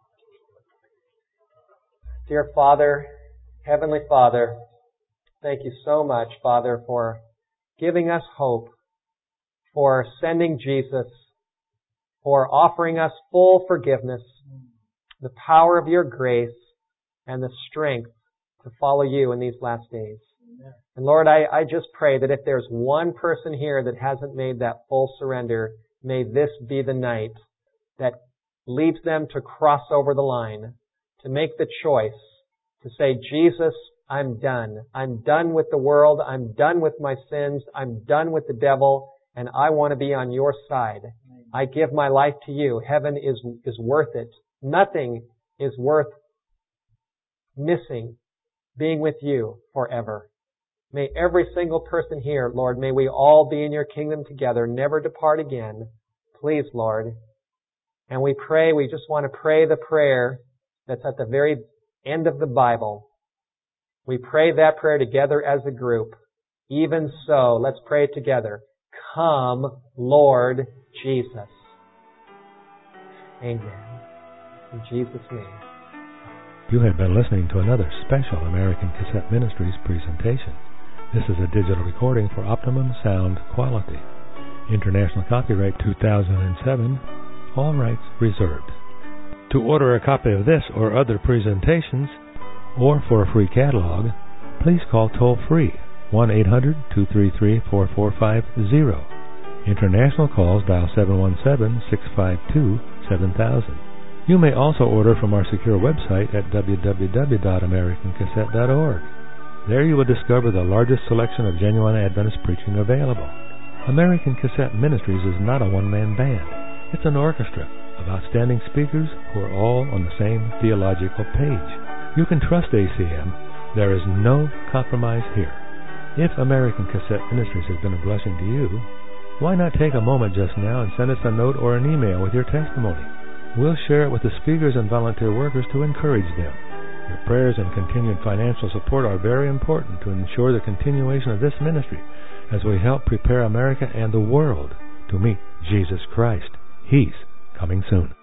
Dear Father, Heavenly Father, thank you so much, Father, for giving us hope, for sending Jesus, for offering us full forgiveness, the power of your grace, and the strength to follow you in these last days. And Lord, I, I just pray that if there's one person here that hasn't made that full surrender, may this be the night that leads them to cross over the line, to make the choice, to say, Jesus, I'm done. I'm done with the world. I'm done with my sins. I'm done with the devil, and I want to be on your side. I give my life to you. Heaven is, is worth it. Nothing is worth missing being with you forever. May every single person here, Lord, may we all be in your kingdom together, never depart again. Please, Lord. And we pray, we just want to pray the prayer that's at the very end of the Bible. We pray that prayer together as a group. Even so, let's pray it together. Come, Lord Jesus. Amen. In Jesus' name. You have been listening to another special American Cassette Ministries presentation. This is a digital recording for optimum sound quality. International copyright two thousand seven. All rights reserved. To order a copy of this or other presentations, or for a free catalog, please call toll-free one eight hundred two three three four four five zero. International calls dial seven one seven six five two seven thousand. You may also order from our secure website at w w w dot american cassette dot org. There you will discover the largest selection of genuine Adventist preaching available. American Cassette Ministries is not a one-man band. It's an orchestra of outstanding speakers who are all on the same theological page. You can trust A C M. There is no compromise here. If American Cassette Ministries has been a blessing to you, why not take a moment just now and send us a note or an email with your testimony? We'll share it with the speakers and volunteer workers to encourage them. Your prayers and continued financial support are very important to ensure the continuation of this ministry as we help prepare America and the world to meet Jesus Christ. He's coming soon.